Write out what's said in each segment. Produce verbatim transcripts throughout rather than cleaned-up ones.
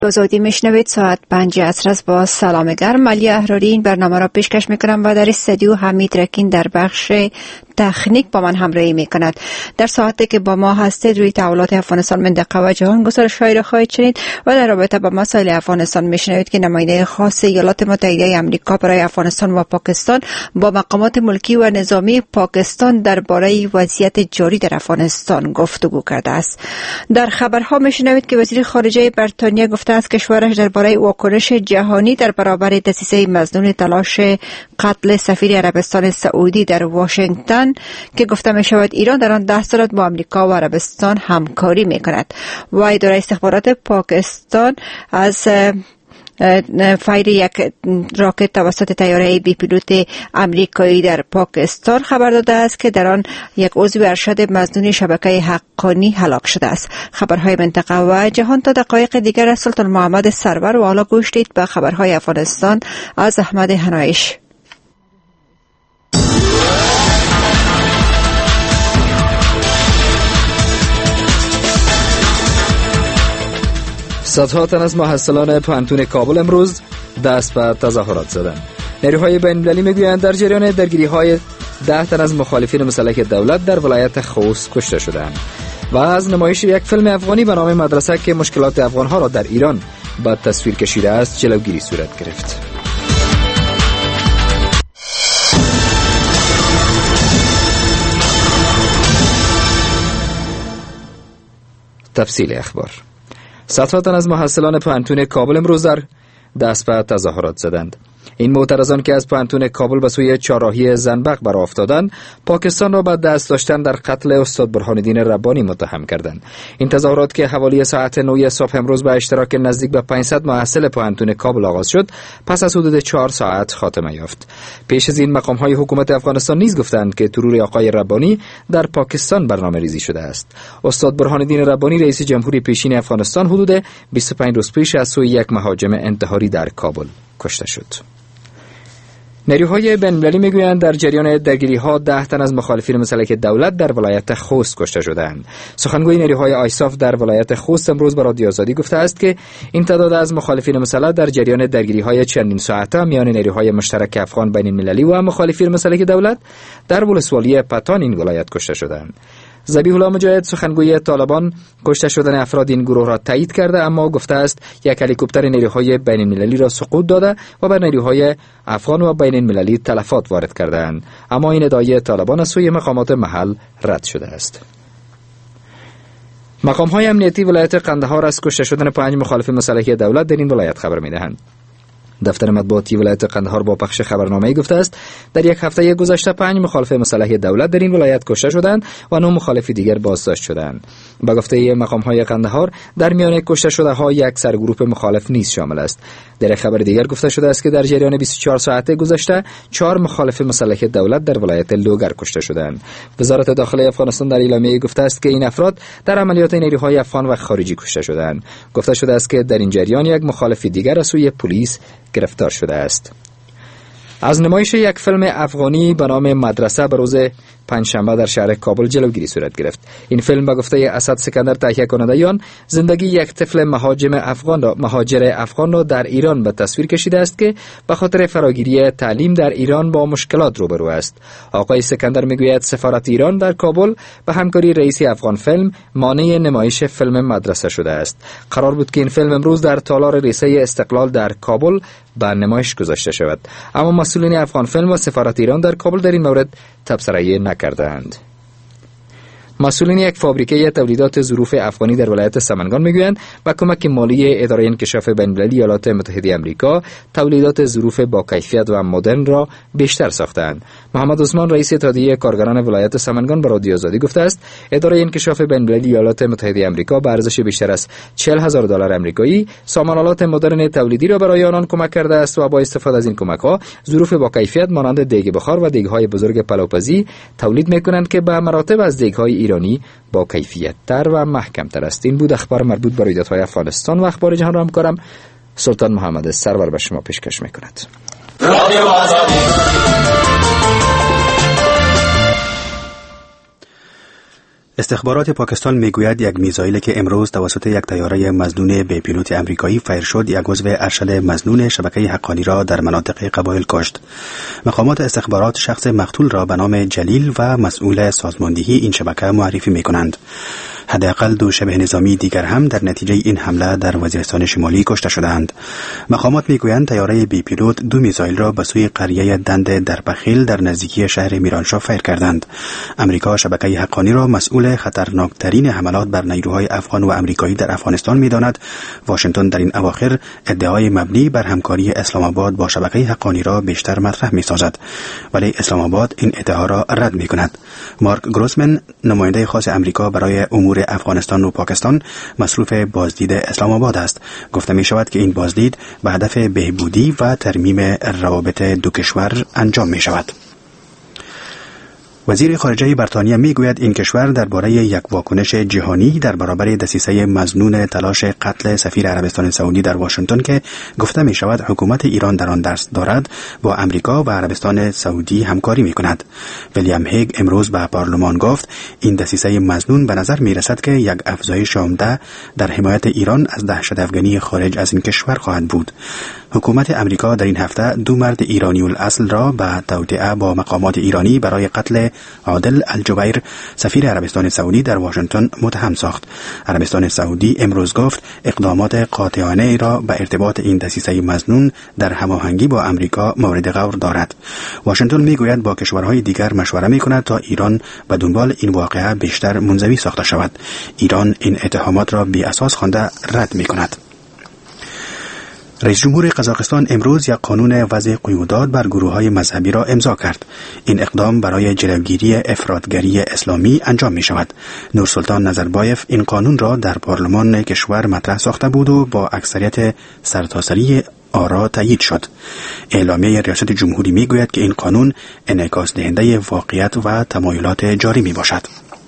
آزادی میشنوید. ساعت پنج عصر است. با سلام گرم علی احراری این برنامه را پیشکش میکنم و در استودیو حمید رکین در بخش تکنیک با من همراهی میکند. در ساعتی که با ما هستید روی تحولات افغانستان، منطقه و جهان گزارش‌هایی را خواهید شنید و در رابطه با مسائل افغانستان میشنوید که نماینده خاص ایالات متحده آمریکا برای افغانستان و پاکستان با مقامات ملکی و نظامی پاکستان درباره وضعیت جاری در افغانستان گفتگو کرده است. در خبرها میشنوید که وزیر خارجه بریتانیا گفته است کشورش درباره واکنش جهانی در برابر دسیسه مظنون تلاش قتل سفیر عربستان سعودی در واشنگتن که گفته می شود ایران در آن ده سال با آمریکا و عربستان همکاری می کند. و اداره استخبارات پاکستان از فایر یک راکت توسط طیاره بی پیلوت امریکایی در پاکستان خبر داده است که در آن یک عضو ارشد مظنون شبکه حقانی هلاک شده است. خبرهای منطقه و جهان تا دقایق دیگر از سلطان محمد سرور و حالا گوش دید به خبرهای افغانستان از احمد هنایش. صدها تن از محصلان پانتون کابل امروز دست به تظاهرات زدند. نیروهای بین‌المللی میگویند در جریان درگیری‌های ده تن از مخالفین مسلح دولت در ولایت خوست کشته شدند. و از نمایش یک فیلم افغانی به نام مدرسه که مشکلات افغان‌ها را در ایران به تصویر کشیده است جلوگیری صورت گرفت. تفصیل اخبار. صدها تن از محصلان پانتون کابل امروز در دست به تظاهرات زدند. این معترضان که از پانتون کابل به سوی چهارراهی زنبق برافتادند، پاکستان را به دست داشتن در قتل استاد برهان‌الدین ربانی متهم کردند. این تظاهرات که حوالی ساعت نه صبح امروز به اشتراک نزدیک به پانصد محصل پانتون کابل آغاز شد، پس از حدود چهار ساعت خاتمه یافت. پیش از این مقام‌های حکومت افغانستان نیز گفتند که ترور آقای ربانی در پاکستان برنامه‌ریزی شده است. استاد برهان‌الدین ربانی رئیس جمهوری پیشین افغانستان حدود بیست و پنج روز پیش از سوی یک مهاجم انتحاری در کابل کشته شد. نیروهای بین‌المللی میگویند در جریان درگیری‌ها ده تن از مخالفین مسلح دولت در ولایت خوست کشته شدند. سخنگوی نیروهای آیساف در ولایت خوست امروز به رادیو آزادی گفته است که این تعداد از مخالفین مسلح در جریان درگیری‌های چندین ساعته میان نیروهای مشترک افغان بین‌المللی و مخالفین مسلح دولت در ولسوالی پتان این ولایت کشته شدند. ذبیح الله مجاهد سخنگوی طالبان کشته شدن افراد این گروه را تایید کرده، اما گفته است یک هلیکوپتر نیروهای بین المللی را سقوط داده و بر نیروهای افغان و بین المللی تلفات وارد کردند، اما این ادعای طالبان از سوی مقامات محل رد شده است. مقام‌های امنیتی ولایت قندهار از کشته شدن پنج مخالف مسلح دولت در این ولایت خبر می‌دهند. دفتر مطبوعاتی ولایت قندهار با پخش خبرنامه‌ای گفته است در یک هفته گذشته پنج مخالف مسلح دولت در این ولایت کشته شدند و نه مخالف دیگر بازداشت شدند. با گفته مقام‌های قندهار در میان کشته شده‌ها یک سرگروه مخالف نیز شامل است. در خبر دیگر گفته شده است که در جریان بیست و چهار ساعته گذشته چهار مخالف مسلح دولت در ولایت لوگر کشته شدند. وزارت داخلی افغانستان در اعلامیه گفته است که این افراد در عملیات نیروهای افغان و خارجی کشته شدند. گفته شده است که در این جریان یک مخالف دیگر از سوی پلیس گرفتار شده است. از نمایش یک فیلم افغانی به نام مدرسه به روز پنجشنبه در شهر کابل جلوگیری صورت گرفت. این فیلم به گفته اسد سکندر تهیه کننده آن زندگی یک طفل مهاجم افغان را مهاجر افغان را در ایران به تصویر کشیده است که به خاطر فراگیری تعلیم در ایران با مشکلات روبرو است. آقای سکندر میگوید سفارت ایران در کابل به همکاری رئیس افغان فیلم مانع نمایش فیلم مدرسه شده است. قرار بود که این فیلم امروز در تالار ریسه استقلال در کابل به نمایش گذاشته شود، اما مسئولین افغان فیلم و سفارت ایران در کابل در این مورد تبصره نکردند. مسئولین یک فابریکه تولیدات ظروف افغانی در ولایت سمنگان میگویند با کمک مالی اداره انکشاف بین‌المللی ایالات متحده آمریکا تولیدات ظروف با کیفیت و مدرن را بیشتر ساختند. محمد عثمان رئیس اتحادیه کارگران ولایت سمنگان به رادیو آزادی گفته است اداره انکشاف بین‌المللی ایالات متحده آمریکا به ارزش بیشتر از چهل هزار دلار آمریکایی سامان‌آلات مدرن تولیدی را برای آنان کمک کرده است و با استفاده از این کمک‌ها ظروف با کیفیت مانند دیگ بخار و دیگ‌های بزرگ پلوپزی تولید می‌کنند که به مراتب از دیگ‌های ایرانی با کیفیت تر و محکم تر است. این بود اخبار مربوط به رویدادهای افغانستان و اخبار جهان را همکارم سلطان محمد سرور به شما پیشکش می‌کند. استخبارات پاکستان میگوید یک میزایل که امروز توسط یک طیاره مظنون به پیلوت آمریکایی فایر شد یک عضو ارشد مظنون شبکه حقانی را در مناطق قبایل کشت. مقامات استخبارات شخص مقتول را به نام جلیل و مسئول سازماندهی این شبکه معرفی میکنند. حداقل دو شبه نظامی دیگر هم در نتیجه این حمله در وزیرستان شمالی کشته شدند. مقامات میگویند طیاره بی پیلوت دو میزایل را به سوی قریه دند در بخیل در نزدیکی شهر میرانشاه فایر کردند. امریکا شبکه حقانی را مسئول خطرناکترین حملات بر نیروهای افغان و امریکایی در افغانستان می‌داند. واشنگتن در این اواخر ادعای مبنی بر همکاری اسلام آباد با شبکه حقانی را بیشتر مطرح می‌سازد، ولی اسلام آباد این ادعا را رد می‌کند. مارک گروسمن، نماینده خاص امریکا برای امور افغانستان و پاکستان، مصروف بازدید اسلام آباد است. گفته می‌شود که این بازدید به هدف بهبودی و ترمیم روابط دو کشور انجام می‌شود. وزیر خارجه بریتانیا میگوید این کشور درباره یک واکنش جهانی در برابر دسیسه مظنون تلاش قتل سفیر عربستان سعودی در واشنگتن که گفته می شود حکومت ایران در آن دست دارد با امریکا و عربستان سعودی همکاری می کند. ویلیام هیگ امروز به پارلمان گفت این دسیسه مظنون به نظر می رسد که یک افزایش عمده در حمایت ایران از دهشت افغانی خارج از این کشور خواهد بود. حکومت امریکا در این هفته دو مرد ایرانی الاصل را به توطئه با مقامات ایرانی برای قتل عادل الجبیر سفیر عربستان سعودی در واشنگتن متهم ساخت. عربستان سعودی امروز گفت اقدامات قاطعانه را به ارتباط این دسیسه مظنون در هماهنگی با امریکا مورد غور دارد. واشنگتن میگوید با کشورهای دیگر مشوره میکند تا ایران به دنبال این واقعه بیشتر منزوی ساخته شود. ایران این اتهامات را بی اساس خوانده رد میکند. رئیس جمهور قزاقستان امروز یک قانون وضع قیودات بر گروه‌های مذهبی را امضا کرد. این اقدام برای جلوگیری افراطگری اسلامی انجام می شود. نورسلطان نظربایف این قانون را در پارلمان کشور مطرح ساخته بود و با اکثریت سرتاسری آرا تایید شد. اعلامیه ریاست جمهوری می گوید که این قانون انعکاس دهنده واقعیت و تمایلات جاری می باشد.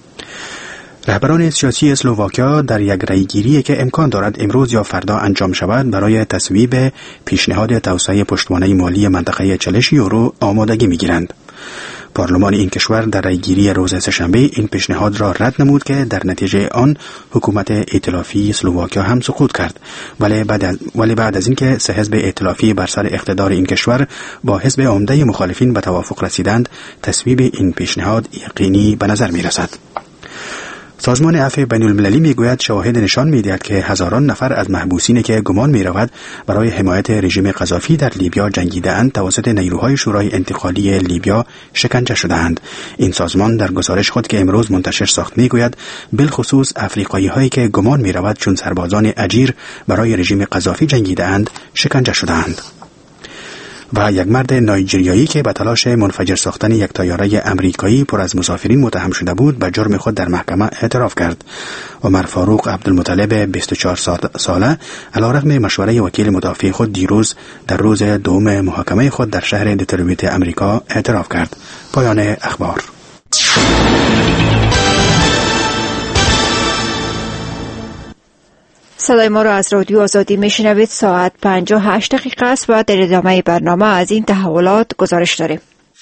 رهبران سیاسی اسلوواکیا در یک رأیگیری که امکان دارد امروز یا فردا انجام شود برای تصویب پیشنهاد توسعه پشتوانه مالی منطقه چالش یورو آمادگی می‌گیرند. پارلمان این کشور در رأیگیری روز سه‌شنبه این پیشنهاد را رد نمود که در نتیجه آن حکومت ائتلافی اسلوواکیا هم سقوط کرد، ولی بعد از ولی بعد از اینکه سه حزب ائتلافی بر سر اقتدار این کشور با حزب عمده مخالفین به توافق رسیدند، تصویب این پیشنهاد یقینی به نظر می‌رسد. سازمان عفو بین المللی میگوید شواهد نشان میدهد که هزاران نفر از محبوسینی که گمان میرود برای حمایت رژیم قذافی در لیبیا جنگیده‌اند توسط نیروهای شورای انتقالی لیبیا شکنجه شده‌اند. این سازمان در گزارش خود که امروز منتشر ساخت میگوید بالخصوص افریقایی هایی که گمان میرود چون سربازان اجیر برای رژیم قذافی جنگیده‌اند شکنجه شده‌اند. و یک مرد نایجریایی که به تلاش منفجر ساختن یک طیاره امریکایی پر از مسافرین متهم شده بود به جرم خود در محکمه اعتراف کرد. عمر فاروق عبدالمطلب بیست و چهار ساله علیرغم مشوره وکیل مدافع خود دیروز در روز دوم محاکمه خود در شهر دیترویت امریکا اعتراف کرد. پایان اخبار. صدای ما را از رادیو آزادی میشنوید. ساعت پنجاه و هشت دقیقه است و در ادامه برنامه از این تحولات گزارش داریم.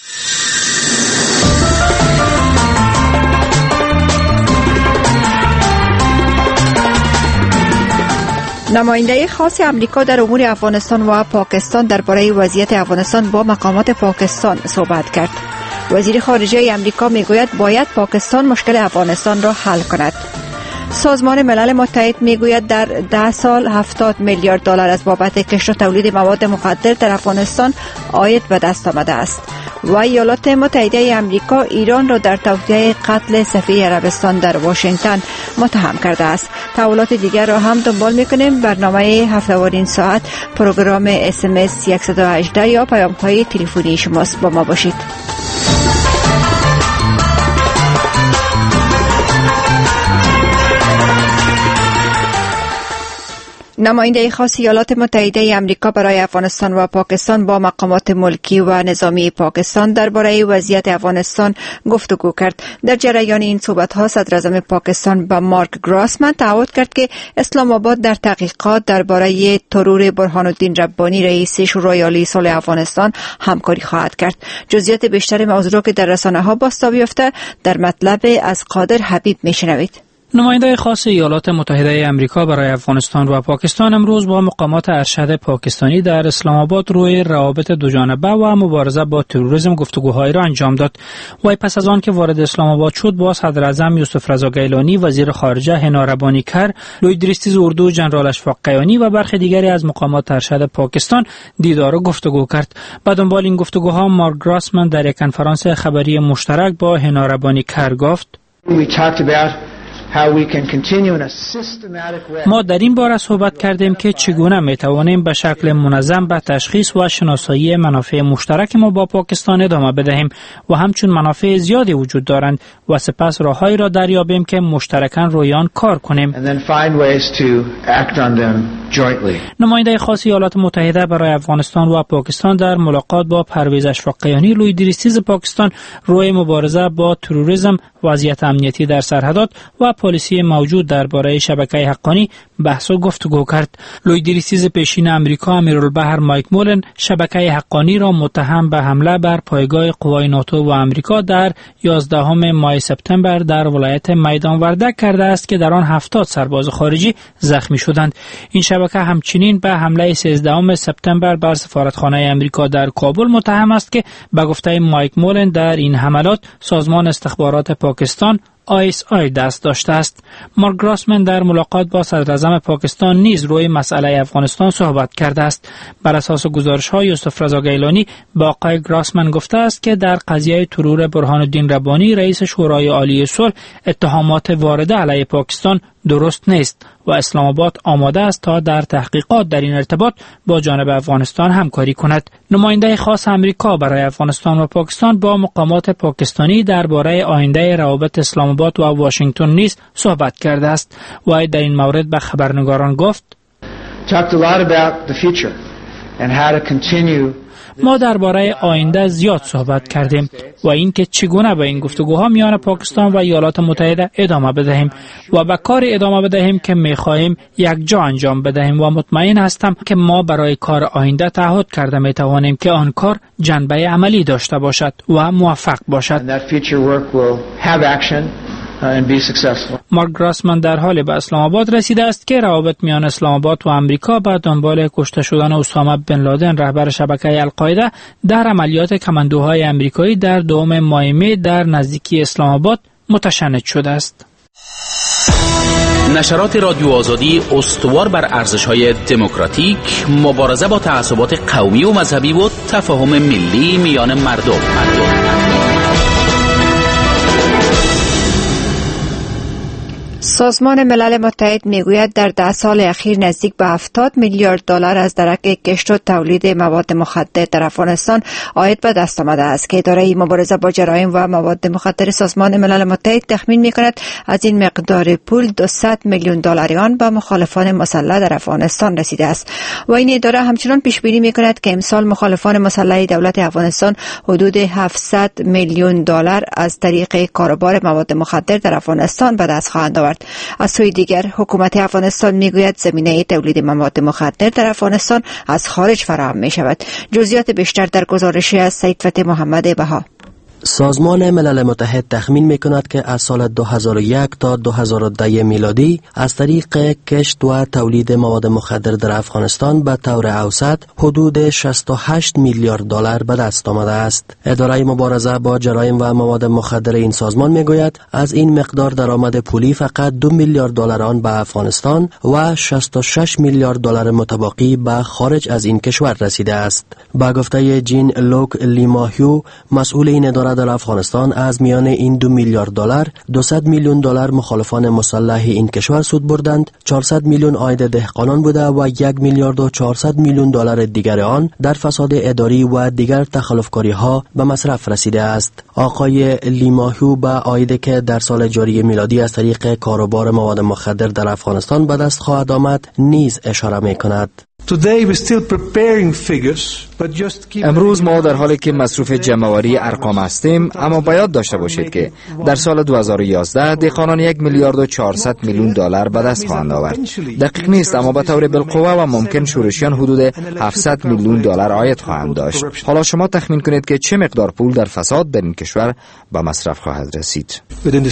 نماینده خاص امریکا در امور افغانستان و پاکستان درباره وضعیت افغانستان با مقامات پاکستان صحبت کرد. وزیر خارجه امریکا میگوید باید پاکستان مشکل افغانستان را حل کند. سازمان ملل متحد میگوید در ده سال هفتاد میلیارد دلار از بابت کشت و تولید مواد مخدر در افغانستان عاید به دست آمده است. و ایالات متحده امریکا ایران را در توطئه قتل سفیر عربستان در واشنگتن متهم کرده است. تحولات دیگر را هم دنبال میکنیم. برنامه هفته وار این ساعت پروگرام اس ام اس صد و هجده یا پیام های تلفنی شماست. با ما باشید. نماینده خاص ایالات متحده آمریکا برای افغانستان و پاکستان با مقامات ملکی و نظامی پاکستان درباره وضعیت افغانستان گفتگو کرد. در جریان این صحبت‌ها صدراعظم پاکستان با مارک گراسمن تعهد کرد که اسلام آباد در تحقیقات درباره ترور برهان الدین ربانی رئیس شورای عالی صلح افغانستان همکاری خواهد کرد. جزئیات بیشتر موضوع که در رسانه‌ها بازتاب یافته در مطلب از قادر حبیب میشنوید. نماینده خاص ایالات متحده آمریکا برای افغانستان و پاکستان امروز با مقامات ارشد پاکستانی در اسلام آباد روی روابط دوجانبه و مبارزه با تروریسم گفتگوهایی را انجام داد. وی پس از آن که وارد اسلام آباد شد با صدراعظم یوسف رضا گیلانی، وزیر خارجه هنا ربانی کر، لوی دریستیز اردو، جنرال اشفاق قیانی و برخی دیگری از مقامات ارشد پاکستان دیدار و گفتگو کرد. به دنبال این گفتگوها مارک گراسمن در یک کنفرانس خبری مشترک با هنا ربانی کر گفت: ما در این باره صحبت کردیم که چگونه می توانیم به شکل منظم به تشخیص و شناسایی منافع مشترک ما با پاکستان ادامه بدهیم و همچون منافع زیادی وجود دارند و سپس راههایی را دریابیم که مشترکاً روی آن کار کنیم. نماینده خاص ایالات متحده برای افغانستان و پاکستان در ملاقات با پرویز اشفاق قیانی، لوی دریستیز پاکستان، روی مبارزه با تروریسم، وضعیت امنیتی در سرحدات و پالیسی موجود درباره شبکه حقانی بحث و گفتگو کرد. لوی دریستیز پیشین امریکا امیرالبحر مایک مولن شبکه حقانی را متهم به حمله بر پایگاه قوای ناتو و امریکا در یازدهم ماه سپتامبر در ولایت میدان وردک کرده است که در آن هفتاد سرباز خارجی زخمی شدند. این شبکه همچنین به حمله سیزدهم سپتامبر بر سفارتخانه امریکا در کابل متهم است که به گفته مایک مولن در این حملات سازمان استخبارات پاکستان آی اس آی دست داشته است. مارک گراسمن در ملاقات با صدراعظم پاکستان نیز روی مسئله افغانستان صحبت کرده است. بر اساس گزارش‌های یوسف رضا گیلانی با آقای گراسمن گفته است که در قضیه ترور برهان الدین ربانی رئیس شورای عالی صلح اتهامات وارده علیه پاکستان درست نیست و اسلام آباد آماده است تا در تحقیقات در این ارتباط با جانب افغانستان همکاری کند. نماینده خاص امریکا برای افغانستان و پاکستان با مقامات پاکستانی درباره آینده روابط اسلام آباد و واشنگتن نیز صحبت کرده است. و در این مورد به خبرنگاران گفت: ما درباره آینده زیاد صحبت کردیم و اینکه چگونه به این گفتگوها میان پاکستان و ایالات متحده ادامه بدهیم و به کار ادامه بدهیم که می‌خواهیم یک جا انجام بدهیم و مطمئن هستم که ما برای کار آینده تعهد کرده می‌توانیم که آن کار جنبه عملی داشته باشد و موفق باشد. مارک گراسمن در حال به اسلام آباد رسیده است که روابط میان اسلام آباد و امریکا به دنبال کشته شدن اسامه بن لادن رهبر شبکه القاعده در عملیات کماندوهای امریکایی در دوم ماه می در نزدیکی اسلام آباد متشنج شده است. نشرات رادیو آزادی استوار بر ارزش‌های دموکراتیک، مبارزه با تعصبات قومی و مذهبی و تفاهم ملی میان مردم. مردم. سازمان ملل متحد میگوید در ده سال اخیر نزدیک به هفتاد میلیارد دلار از درک کشت و تولید مواد مخدر در افغانستان عاید به دست آمده است که اداره مبارزه با جرایم و مواد مخدر سازمان ملل متحد تخمین میکند از این مقدار پول دویست میلیون دلاری آن به مخالفان مسلح در افغانستان رسیده است. و این اداره همچنان پیش بینی میکند که امسال مخالفان مسلح دولت افغانستان حدود هفتصد میلیون دلار از طریق کاروبار مواد مخدر در افغانستان به دست خواهند آورد. از سوی دیگر حکومت افغانستان میگوید زمینه تولید مواد مخدر در افغانستان از خارج فراهم می شود. جزئیات بیشتر در گزارشی از سید فتح محمد بها. سازمان ملل متحد تخمین می‌کند که از سال دو هزار و یک تا دو هزار و ده میلادی از طریق کشت و تولید مواد مخدر در افغانستان به طور اوسط حدود شصت و هشت میلیارد دلار به دست آمده است. اداره مبارزه با جرایم و مواد مخدر این سازمان میگوید از این مقدار درآمد پولی فقط دو میلیارد دلار آن به افغانستان و شصت و شش میلیارد دلار متبقی به خارج از این کشور رسیده است. با گفته جین لوک لیماهیو، مسئول این اداره دارد در افغانستان از میان این دو میلیارد دلار دویست میلیون دلار مخالفان مسلح این کشور سود بردند، چهارصد میلیون عاید دهقانان بوده و یک میلیارد و چهارصد میلیون دلار دیگر آن در فساد اداری و دیگر تخلفکاری ها به مصرف رسیده است. آقای لیماهو به عایدی که در سال جاری میلادی از طریق کاروبار مواد مخدر در افغانستان به دست خواهد آمد نیز اشاره می کند. امروز ما در حالی که مصروف جمع‌آوری ارقام هستیم، اما باید داشته باشید که در سال دو هزار و یازده دهقانان یک میلیارد و چهارصد میلیون دلار به دست خواهند آورد. دقیق نیست، اما به طور بالقوه و ممکن شورشیان حدود هفتصد میلیون دلار عاید خواهند داشت. حالا شما تخمین کنید که چه مقدار پول در فساد در این کشور به مصرف خواهد رسید.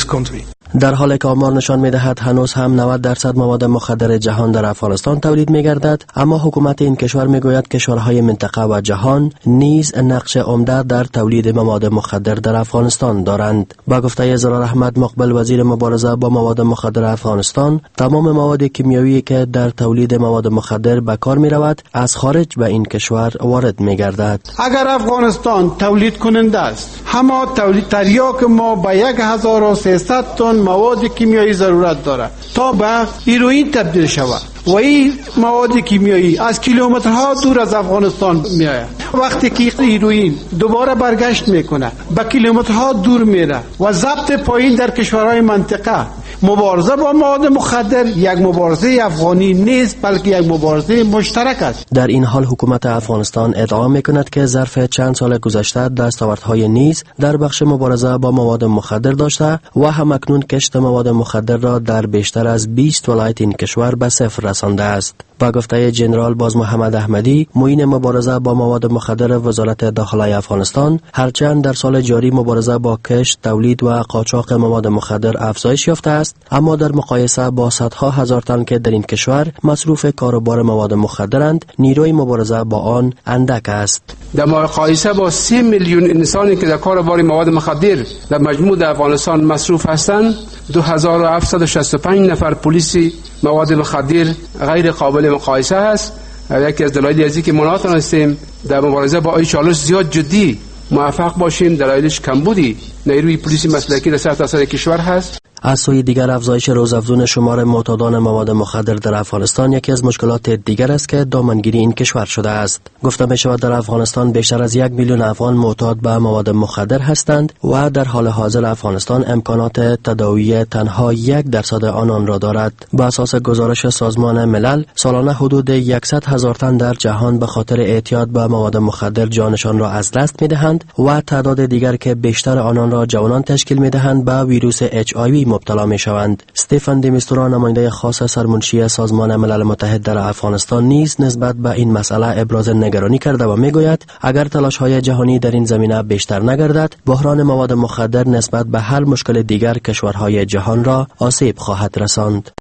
در حالی که آمار نشان می‌دهد هنوز هم نود درصد مواد مخدر جهان در افغانستان تولید می‌گردد، اما حکومت این کشور می‌گوید کشورهای منطقه و جهان نیز نقش عمده در تولید مواد مخدر در افغانستان دارند. با گفته زرار احمد مقبل، وزیر مبارزه با مواد مخدر افغانستان، تمام مواد کیمیایی که در تولید مواد مخدر به کار می‌رود از خارج به این کشور وارد می‌گردد. اگر افغانستان تولید کننده است، همه تولید تریاک ما به یک هزار و سیصد تن مواد کیمیایی ضرورت دارد تا به هیروئین تبدیل شود و این مواد کیمیایی از کیلومترها دور از افغانستان می آید. وقتی که هیروئین دوباره برگشت میکنه به کیلومترها دور میره و ضبط پایین در کشورهای منطقه. مبارزه با مواد مخدر یک مبارزه افغانی نیست، بلکه یک مبارزه مشترک است. در این حال حکومت افغانستان ادعا میکند که ظرف چند سال گذشته دستاوردهای نیز در بخش مبارزه با مواد مخدر داشته و همکنون کشت مواد مخدر را در بیشتر از بیست ولایت این کشور به صفر رسانده است. با گفته جنرال باز محمد احمدی، معین مبارزه با مواد مخدر وزارت داخلی افغانستان، هرچند در سال جاری مبارزه با کشت، تولید و قاچاق مواد مخدر افزایش یافته است، اما در مقایسه با صدها هزار تن که در این کشور مصروف کاروبار مواد مخدرند، نیروی مبارزه با آن اندک است. در مقایسه با سی میلیون انسانی که در کاروبار مواد مخدر در مجموع افغانستان مصروف هستند، دو هزار و هفتصد و شصت و پنج نفر پلیس مواد مخدر غیر قابل مقایسه است. یکی از دلایلی از اینکه ما نتونستیم در مبارزه با این چالش زیاد جدی موفق باشیم، دلایلش کمبودی نیروی پلیس مسلکی در سرتاسر کشور هست. از سوی دیگر افزایش روزافزون شمار معتادان مواد مخدر در افغانستان یکی از مشکلات دیگر است که دامنگیری این کشور شده است. گفته می شود در افغانستان بیشتر از یک میلیون افغان معتاد به مواد مخدر هستند و در حال حاضر افغانستان امکانات تداوی تنها یک درصد آنان را دارد. با اساس گزارش سازمان ملل، سالانه حدود صد هزار تن در جهان به خاطر اعتیاد به مواد مخدر جانشان را از دست می دهند و تعداد دیگر که بیشتر آنان را جوانان تشکیل می دهند به ویروس اچ آی وی مبتلا می شوند. استفان دیمیستورا، نماینده خاص سرمنشی سازمان ملل متحد در افغانستان، نیز نسبت به این مسئله ابراز نگرانی کرده و می گوید اگر تلاش های جهانی در این زمینه بیشتر نگردد، بحران مواد مخدر نسبت به هر مشکل دیگر کشورهای جهان را آسیب خواهد رساند.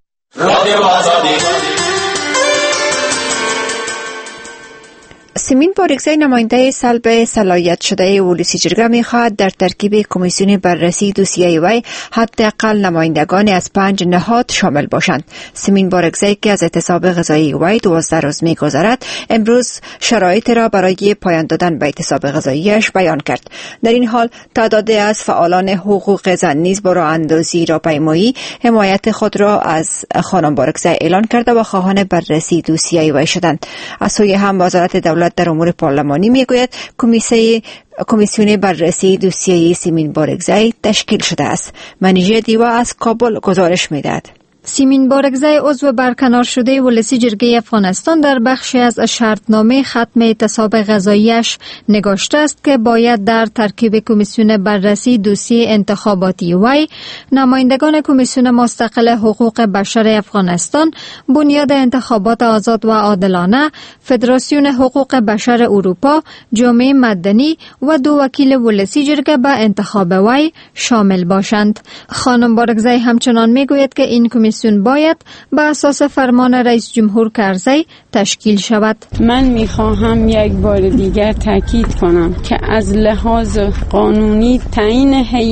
سیمین بارگزای، نماینده سلب صلاحیت شده ولسی جرگه می‌خواهد در ترکیب کمیسیون بررسی دوسیه وی حداقل نمایندگان از پنج نهاد شامل باشند. سیمین بارگزای که از اعتصاب غذایی وی دوازده روز می‌گذرد، امروز شرایط را برای پایان دادن به اعتصاب غذاییش بیان کرد. در این حال تعدادی از فعالان حقوق زن نیز با راه اندازی راهپیمایی حمایت خود را از خانم بارگزای اعلان کرده و خواهان بررسی دوسیه وی شدند. از سوی هم وزارت دولت در امور پارلمانی میگوید کمیسیون کمیسیون بررسی دوسیه سیمین بارگزای تشکیل شده است. منیژه دیوا از کابل گزارش میدهد. سیمین بارگزای عضو برکنار شده ولسی جرگه افغانستان در بخشی از شرطنامه ختم اعتصاب غذاییش نگاشته است که باید در ترکیب کمیسیون بررسی دوسیه انتخاباتی وی نمایندگان کمیسیون مستقل حقوق بشر افغانستان، بنیاد انتخابات آزاد و عادلانه، فدراسیون حقوق بشر اروپا، جامعه مدنی و دو وکیل ولسی جرگه به انتخاب وی شامل باشند. خانم بارگزای همچنان میگوید که این کمیسیون باید به اساس فرمان رئیس جمهور کرزی تشکیل شود. من میخواهم یک بار دیگر تاکید کنم که از لحاظ قانونی تعیین هیئت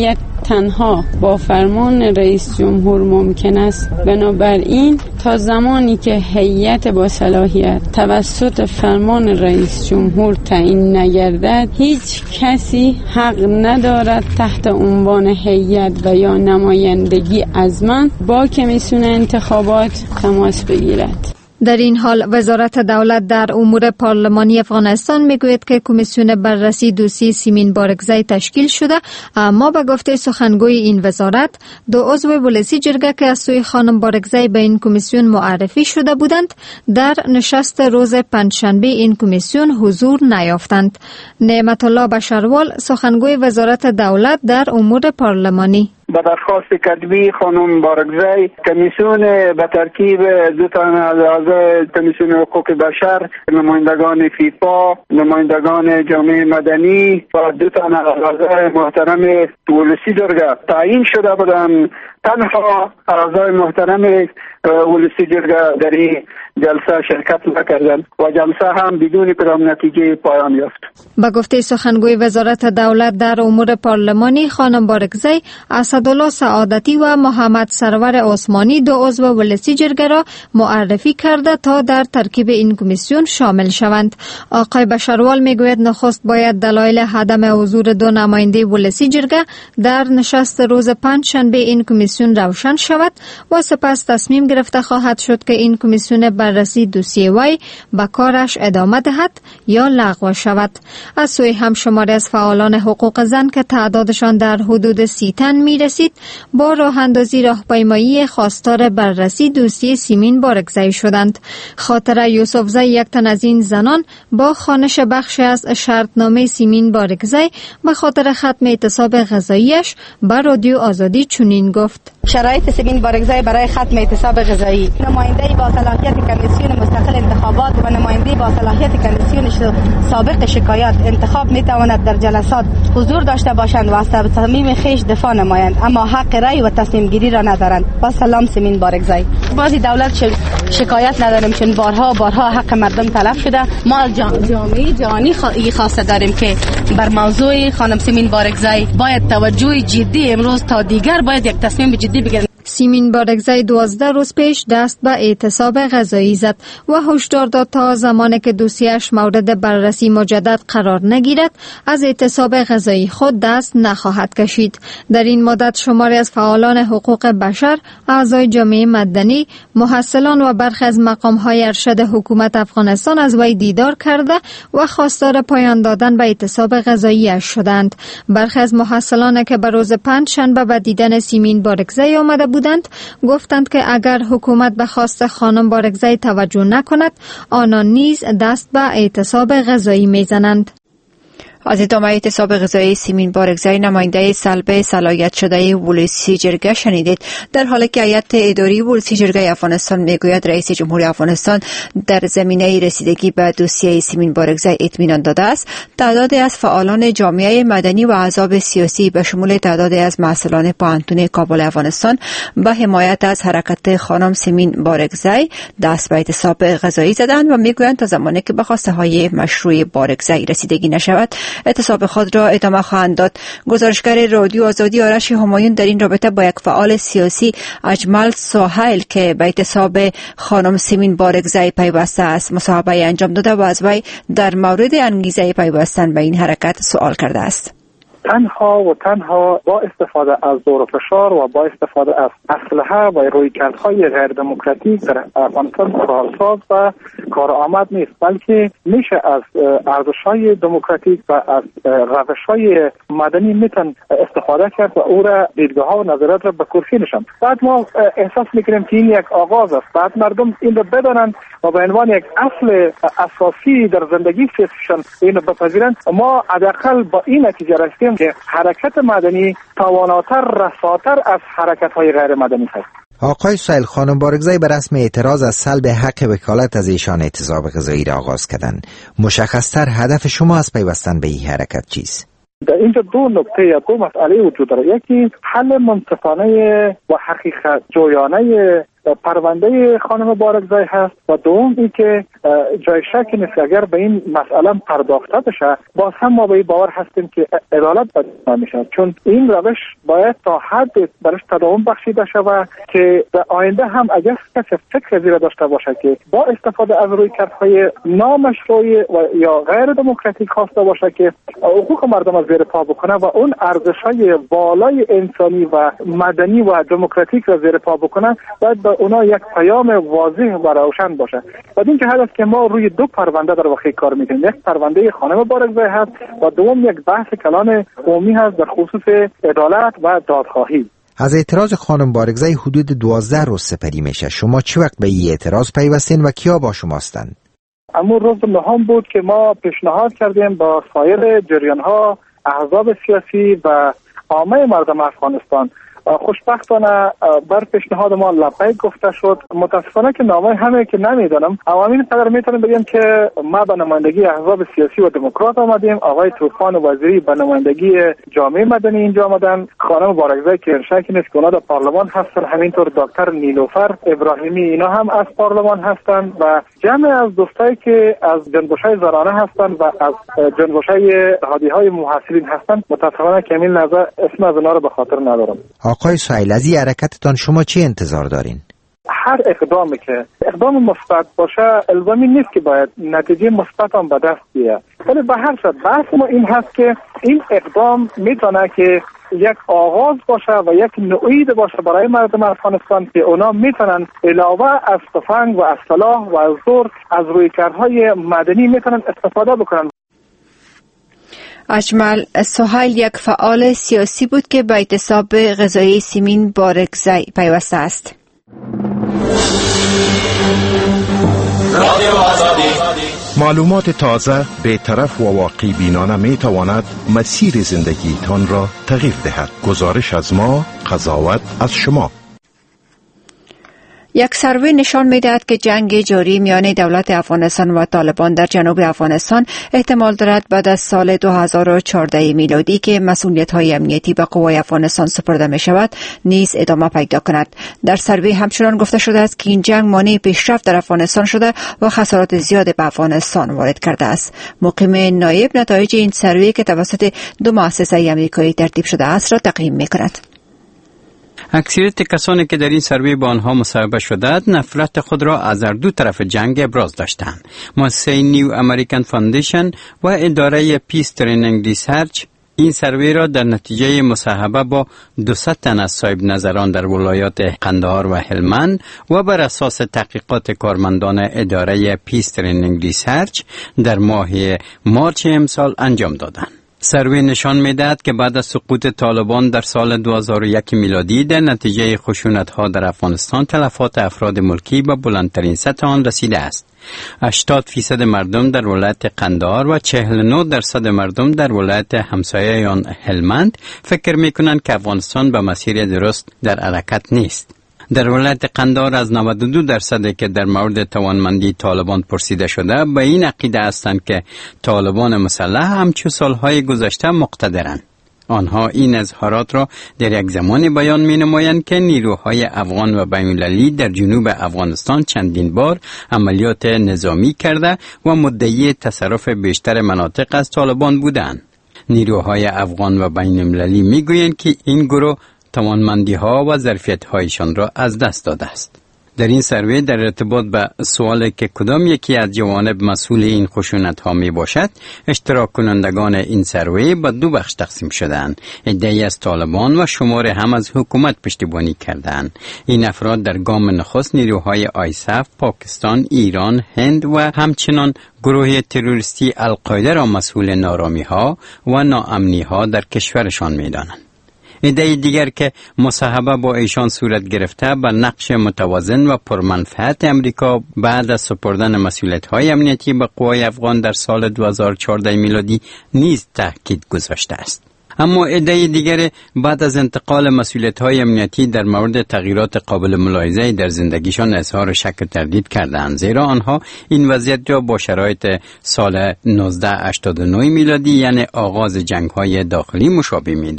تنها با فرمان رئیس جمهور ممکن است. بنابراین تا زمانی که هیئت با صلاحیت توسط فرمان رئیس جمهور تعیین نگردد، هیچ کسی حق ندارد تحت عنوان هیئت و یا نمایندگی از من با کمیسیون انتخابات تماس بگیرد. در این حال وزارت دولت در امور پارلمانی افغانستان میگوید که کمیسیون بررسی دوسیه سیمین بارکزی تشکیل شده، اما به گفته سخنگوی این وزارت دو عضو ولسی جرگه که از سوی خانم بارکزی به این کمیسیون معرفی شده بودند در نشست روز پنجشنبه این کمیسیون حضور نیافتند. نعمت الله بشروال سخنگوی وزارت دولت در امور پارلمانی: به درخواست کتبی خانم بارکزی کمیسیون به ترکیب دو تن از اعضای کمیسیون حقوق بشر، نمایندگان فیفا، نمایندگان جامعه مدنی و دو تن از اعضای محترم ولسی جرگه تعیین شده بودند. تنها اعضای محترم ولسی جرگه در این جلسه شرکت نکردند و جلسه هم بدون کدام نتیجه پایان یافت. با گفته سخنگوی وزارت دولت در امور پارلمانی خانم بارکزی، اسدالله سعادتی و محمد سرور عثمانی دو عضو ولسی جرگه را معرفی کرده تا در ترکیب این کمیسیون شامل شوند. آقای بشروال میگوید نخست باید دلایل عدم حضور دو نماینده ولسی جرگه در نشست روز پنجشنبه این کمیسیون روشن شود و سپس تصمیم گرفته خواهد شد که این کمیسیون بررسی دوسیه وی به کارش ادامه دهد یا لغو شود. از سوی هم شماری از فعالان حقوق زن که تعدادشان در حدود سی تن می رسید با راه اندازی راهپیمایی خواستار بررسی دوسیه سیمین بارکزی شدند. خاطر یوسفزی، یک تن از این زنان، با خوانش بخشی از شرطنامه سیمین بارکزی به خاطر ختم اعتصاب غذاییش به رادیو آزادی چنین گفت: شرایط سیمین بارکزی برای ختم اعتصاب غذایی، نماینده با صلاحیت کمیسیون مستقل انتخابات و نماینده با صلاحیت کمیسیون سابق شکایات انتخاب می تواند در جلسات حضور داشته باشند و از تصمیم خیش دفاع نمایند، اما حق رأی و تصمیم گیری را ندارند. با سلام سیمین بارکزی. بازی دولت شکایت نداریم چون بارها بارها حق مردم طلب شده. ما از جامعه جهانی خواسته داریم که بر موضوع خانم سیمین بارکزی باید توجه جدی امروز تا دیگر باید یک تصمیم جدی بگیرند. سیمین بارکزی دوازده روز پیش دست به اعتصاب غذایی زد و هشدار داد تا زمانی که دوسیه‌اش مورد بررسی مجدد قرار نگیرد از اعتصاب غذایی خود دست نخواهد کشید. در این مدت شماری از فعالان حقوق بشر، اعضای جامعه مدنی، محصلان و برخی از مقام‌های ارشد حکومت افغانستان از وی دیدار کرده و خواستار پایان دادن به اعتصاب غذایی‌اش شدند. برخی از محصلان که به روز پنجشنبه به دیدن سیمین بارکزی آمده بودند گفتند که اگر حکومت به خواست خانم بارکزی توجه نکند، آنان نیز دست به اعتصاب غذایی میزنند. از ادامه اعتصاب غذایی سیمین بارکزی، نماینده سلب صلاحیت شده ولسی جرگه شنیدید. در حالی که هیئت اداری ولسی جرگه افغانستان میگوید رئیس جمهور افغانستان در زمینه رسیدگی به دوسیه سیمین بارکزی اطمینان داده است، تعدادی از فعالان جامعه مدنی و احزاب سیاسی به شمول تعدادی از مسئولان پوهنتون کابل افغانستان به حمایت از حرکت خانم سیمین بارکزی دست به اعتصاب غذایی زدند و میگویند تا زمانی که به خواسته های مشروع بارکزی رسیدگی نشود اعتصاب خود را ادامه خواهند داد. گزارشگر رادیو آزادی آرش همایون در این رابطه با یک فعال سیاسی اجمل سهیل که به اعتصاب خانم سیمین بارکزی پیوسته است مصاحبه انجام داده و از وی در مورد انگیزه پیوستن به این حرکت سوال کرده است. تنها و تنها با استفاده از زور و فشار و با استفاده از اسلحه و رویکردهای غیر دموکراتیک در افغانستان کارساز و کارآمد نیست، بلکه میشه از ارزش‌های دموکراتیک و از روش‌های مدنی میتون استفاده کرد و او را دیدگاه‌ها و نظرات را به کرسی نشان. بعد ما احساس میکنیم که این یک آغاز است. بعد مردم این را بدانند و به عنوان یک اصل اساسی در زندگی سیاسیشان این را بپذیرند. ما حداقل با این نتیجه رسیدیم که حرکت مدنی تواناتر رساتر از حرکت‌های غیر مدنی است. آقای سهیل، خانم بارکزی به رسم اعتراض از سلب حق وکالت از ایشان اعتصاب غذایی را آغاز کردند. مشخصتر هدف شما از پیوستن به این حرکت چیست؟ در اینجا دو نکته یا دو مسئله وجود داره. یکی حل منصفانه و حقیقت جویانه پرونده خانم بارکزای هست و دوم این که جای شک نیست اگر به این مسئله پرداخته بشه باز هم ما به این باور هستیم که عدالت باید میشه، چون این روش باید تا حد برش تداوم بخشیده شود که در آینده هم اگر کسی فکر زیر داشته باشه که با استفاده از رویکردهای نامشروع و یا غیر دموکراتیک خواسته باشه که حقوق مردم از زیر پا بکنه و اون ارزش‌های بالای انسانی و مدنی و دموکراتیک را زیر پا بکنه، باید به اونا یک پیام واضح و روشن باشه. و این که هست که ما روی دو پرونده در واقع کار میکنیم، یک پرونده خانم بارکزای هست و دوم یک بحث کلان عمومی هست در خصوص عدالت و دادخواهی. از اعتراض خانم بارکزای حدود دوازده روز سپری میشه. شما چه وقت به این اعتراض پیوستین و کیا با شماستند؟ اما روز نهم بود که ما پیشنهاد کردیم با سایر جریان‌ها، احزاب سیاسی و عامه مردم افغانستان. خوشبختانه بر پیشنهاد ما لبیک گفته شد. متاسفانه که نامه همه که نمیدانم، عوامل قدر میتونم بگم که ما به نمایندگی احزاب سیاسی و دموکرات آمدیم، آقای طوفان وزیری به نمایندگی جامعه مدنی اینجا آمدن، خانم بارکزای که شکی نیست که اونا در پارلمان هستن، همینطور دکتر نیلوفر ابراهیمی اینا هم از پارلمان هستن و جمع از دوستایی که از جنبش‌های زنانه هستن و از جنبش‌های هادی‌های محصلین هستن. متاسفانه که همین لحظه اسم از اونا رو به خاطر ندارم. آقای سهیل، از این حرکتتان شما چی انتظار دارین؟ هر اقدامی که اقدام مثبت باشه الزامی نیست که باید نتیجه مثبت هم به دست بیاد، ولی به هر صورت بحث ما این هست که این اقدام میتونه که یک آغاز باشه و یک نوید باشه برای مردم افغانستان که اونا میتونن علاوه از تفنگ و از سلاح و از زور از رویکردهای مدنی میتونن استفاده بکنن. اجمل سهیل یک فعال سیاسی بود که به اعتصاب غذایی سیمین بارکزای پیوسته است. معلومات تازه، بی‌طرف و واقعی بینانه می تواند مسیر زندگی تان را تغییر دهد. گزارش از ما، قضاوت از شما. یک سروی نشان می‌دهد که جنگ جاری میان دولت افغانستان و طالبان در جنوب افغانستان احتمال دارد بعد از سال دو هزار و چهارده میلادی که مسئولیت‌های امنیتی به قوای افغانستان سپرده می‌شود نیز ادامه پیدا کند. در سروی همچنان گفته شده است که این جنگ مانع پیشرفت در افغانستان شده و خسارات زیاد به افغانستان وارد کرده است. مقیم نایب نتایج این سروی که توسط دو مؤسسه آمریکایی ترتیب شده است را تقییم می‌کند. اکثریت کسانی که در این سروی با آنها مصاحبه شده نفرت خود را از هر دو طرف جنگ ابراز داشتند. مؤسسه نیو امریکن فاندیشن و اداره پیس ترینینگ ریسرچ این سروی را در نتیجه مصاحبه با دویست تن از صاحب نظران در ولایات قندهار و هلمند و بر اساس تحقیقات کارمندان اداره پیس ترینینگ ریسرچ در ماه مارچ امسال انجام دادند. سروی نشان می‌دهد که بعد از سقوط طالبان در سال دو هزار و یک میلادی در نتیجه خشونت‌ها در افغانستان تلفات افراد ملکی به بلندترین سطح آن رسیده است. هشتاد فیصد مردم در ولایت قندهار و چهل و نه درصد مردم در ولایت همسایه آن هلمند فکر می‌کنند که افغانستان به مسیر درست در حرکت نیست. در ولایت قندهار از نود و دو درصد که در مورد توانمندی طالبان پرسیده شده به این عقیده هستند که طالبان مسلح همچون سالهای گذشته مقتدرند. آنها این اظهارات را در یک زمانی بیان می نمایند که نیروهای افغان و بین‌المللی در جنوب افغانستان چندین بار عملیات نظامی کرده و مدعی تصرف بیشتر مناطق از طالبان بودند. نیروهای افغان و بین‌المللی می گویند که این گروه توانمندی ها و ظرفیت هایشان را از دست داده است. در این سروی در ارتباط به سوالی که کدام یکی از جوانب مسئول این خشونت ها می باشد، اشتراک کنندگان این سروی به دو بخش تقسیم شدند. عده‌ای از طالبان و شمار هم از حکومت پشتیبانی کردند. این افراد در گام نخست نیروهای آیسف، پاکستان، ایران، هند و همچنان گروه تروریستی القاعده را مسئول نارامی ها و ناامنی ها در کشورشان می دانند. ایده دیگر که مصاحبه با ایشان صورت گرفته بر نقش متوازن و پرمنفعت امریکا بعد از سپردن مسئولیت‌های امنیتی به قوای افغان در سال دو هزار و چهارده میلادی نیز تاکید گذاشته است. اما ایده دیگر بعد از انتقال مسئولیت‌های امنیتی در مورد تغییرات قابل ملاحظه در زندگیشان اظهار شک و تردید کردند، زیرا آنها این وضعیت را با شرایط سال نوزده هشتاد و نه میلادی یعنی آغاز جنگ‌های داخلی مشابه می‌دانند.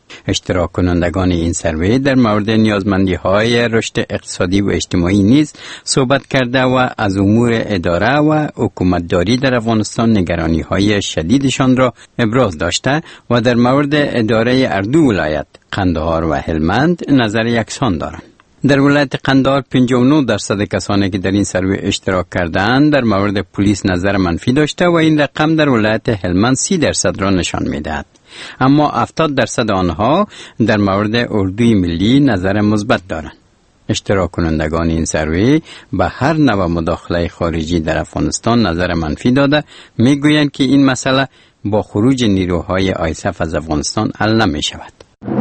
اشتراک کنندگان این سروی در مورد نیازمندی های رشد اقتصادی و اجتماعی نیز صحبت کرده و از امور اداره و حکومتداری در افغانستان نگرانی های شدیدشان را ابراز داشته و در مورد اداره اردو ولایت قندهار و هلمند نظر یکسان دارند. در ولایت قندهار پنجاه و نه درصد کسانی که در این سروی اشتراک کردند در مورد پلیس نظر منفی داشته و این رقم در ولایت هلمند سی درصد را نشان می‌دهد. اما هفتاد درصد آنها در مورد اردوی ملی نظر مثبت دارند. اشتراک کنندگان این سروی به هر نوع مداخله خارجی در افغانستان نظر منفی داده میگویند که این مسئله با خروج نیروهای آیسف از افغانستان حل نمی شود.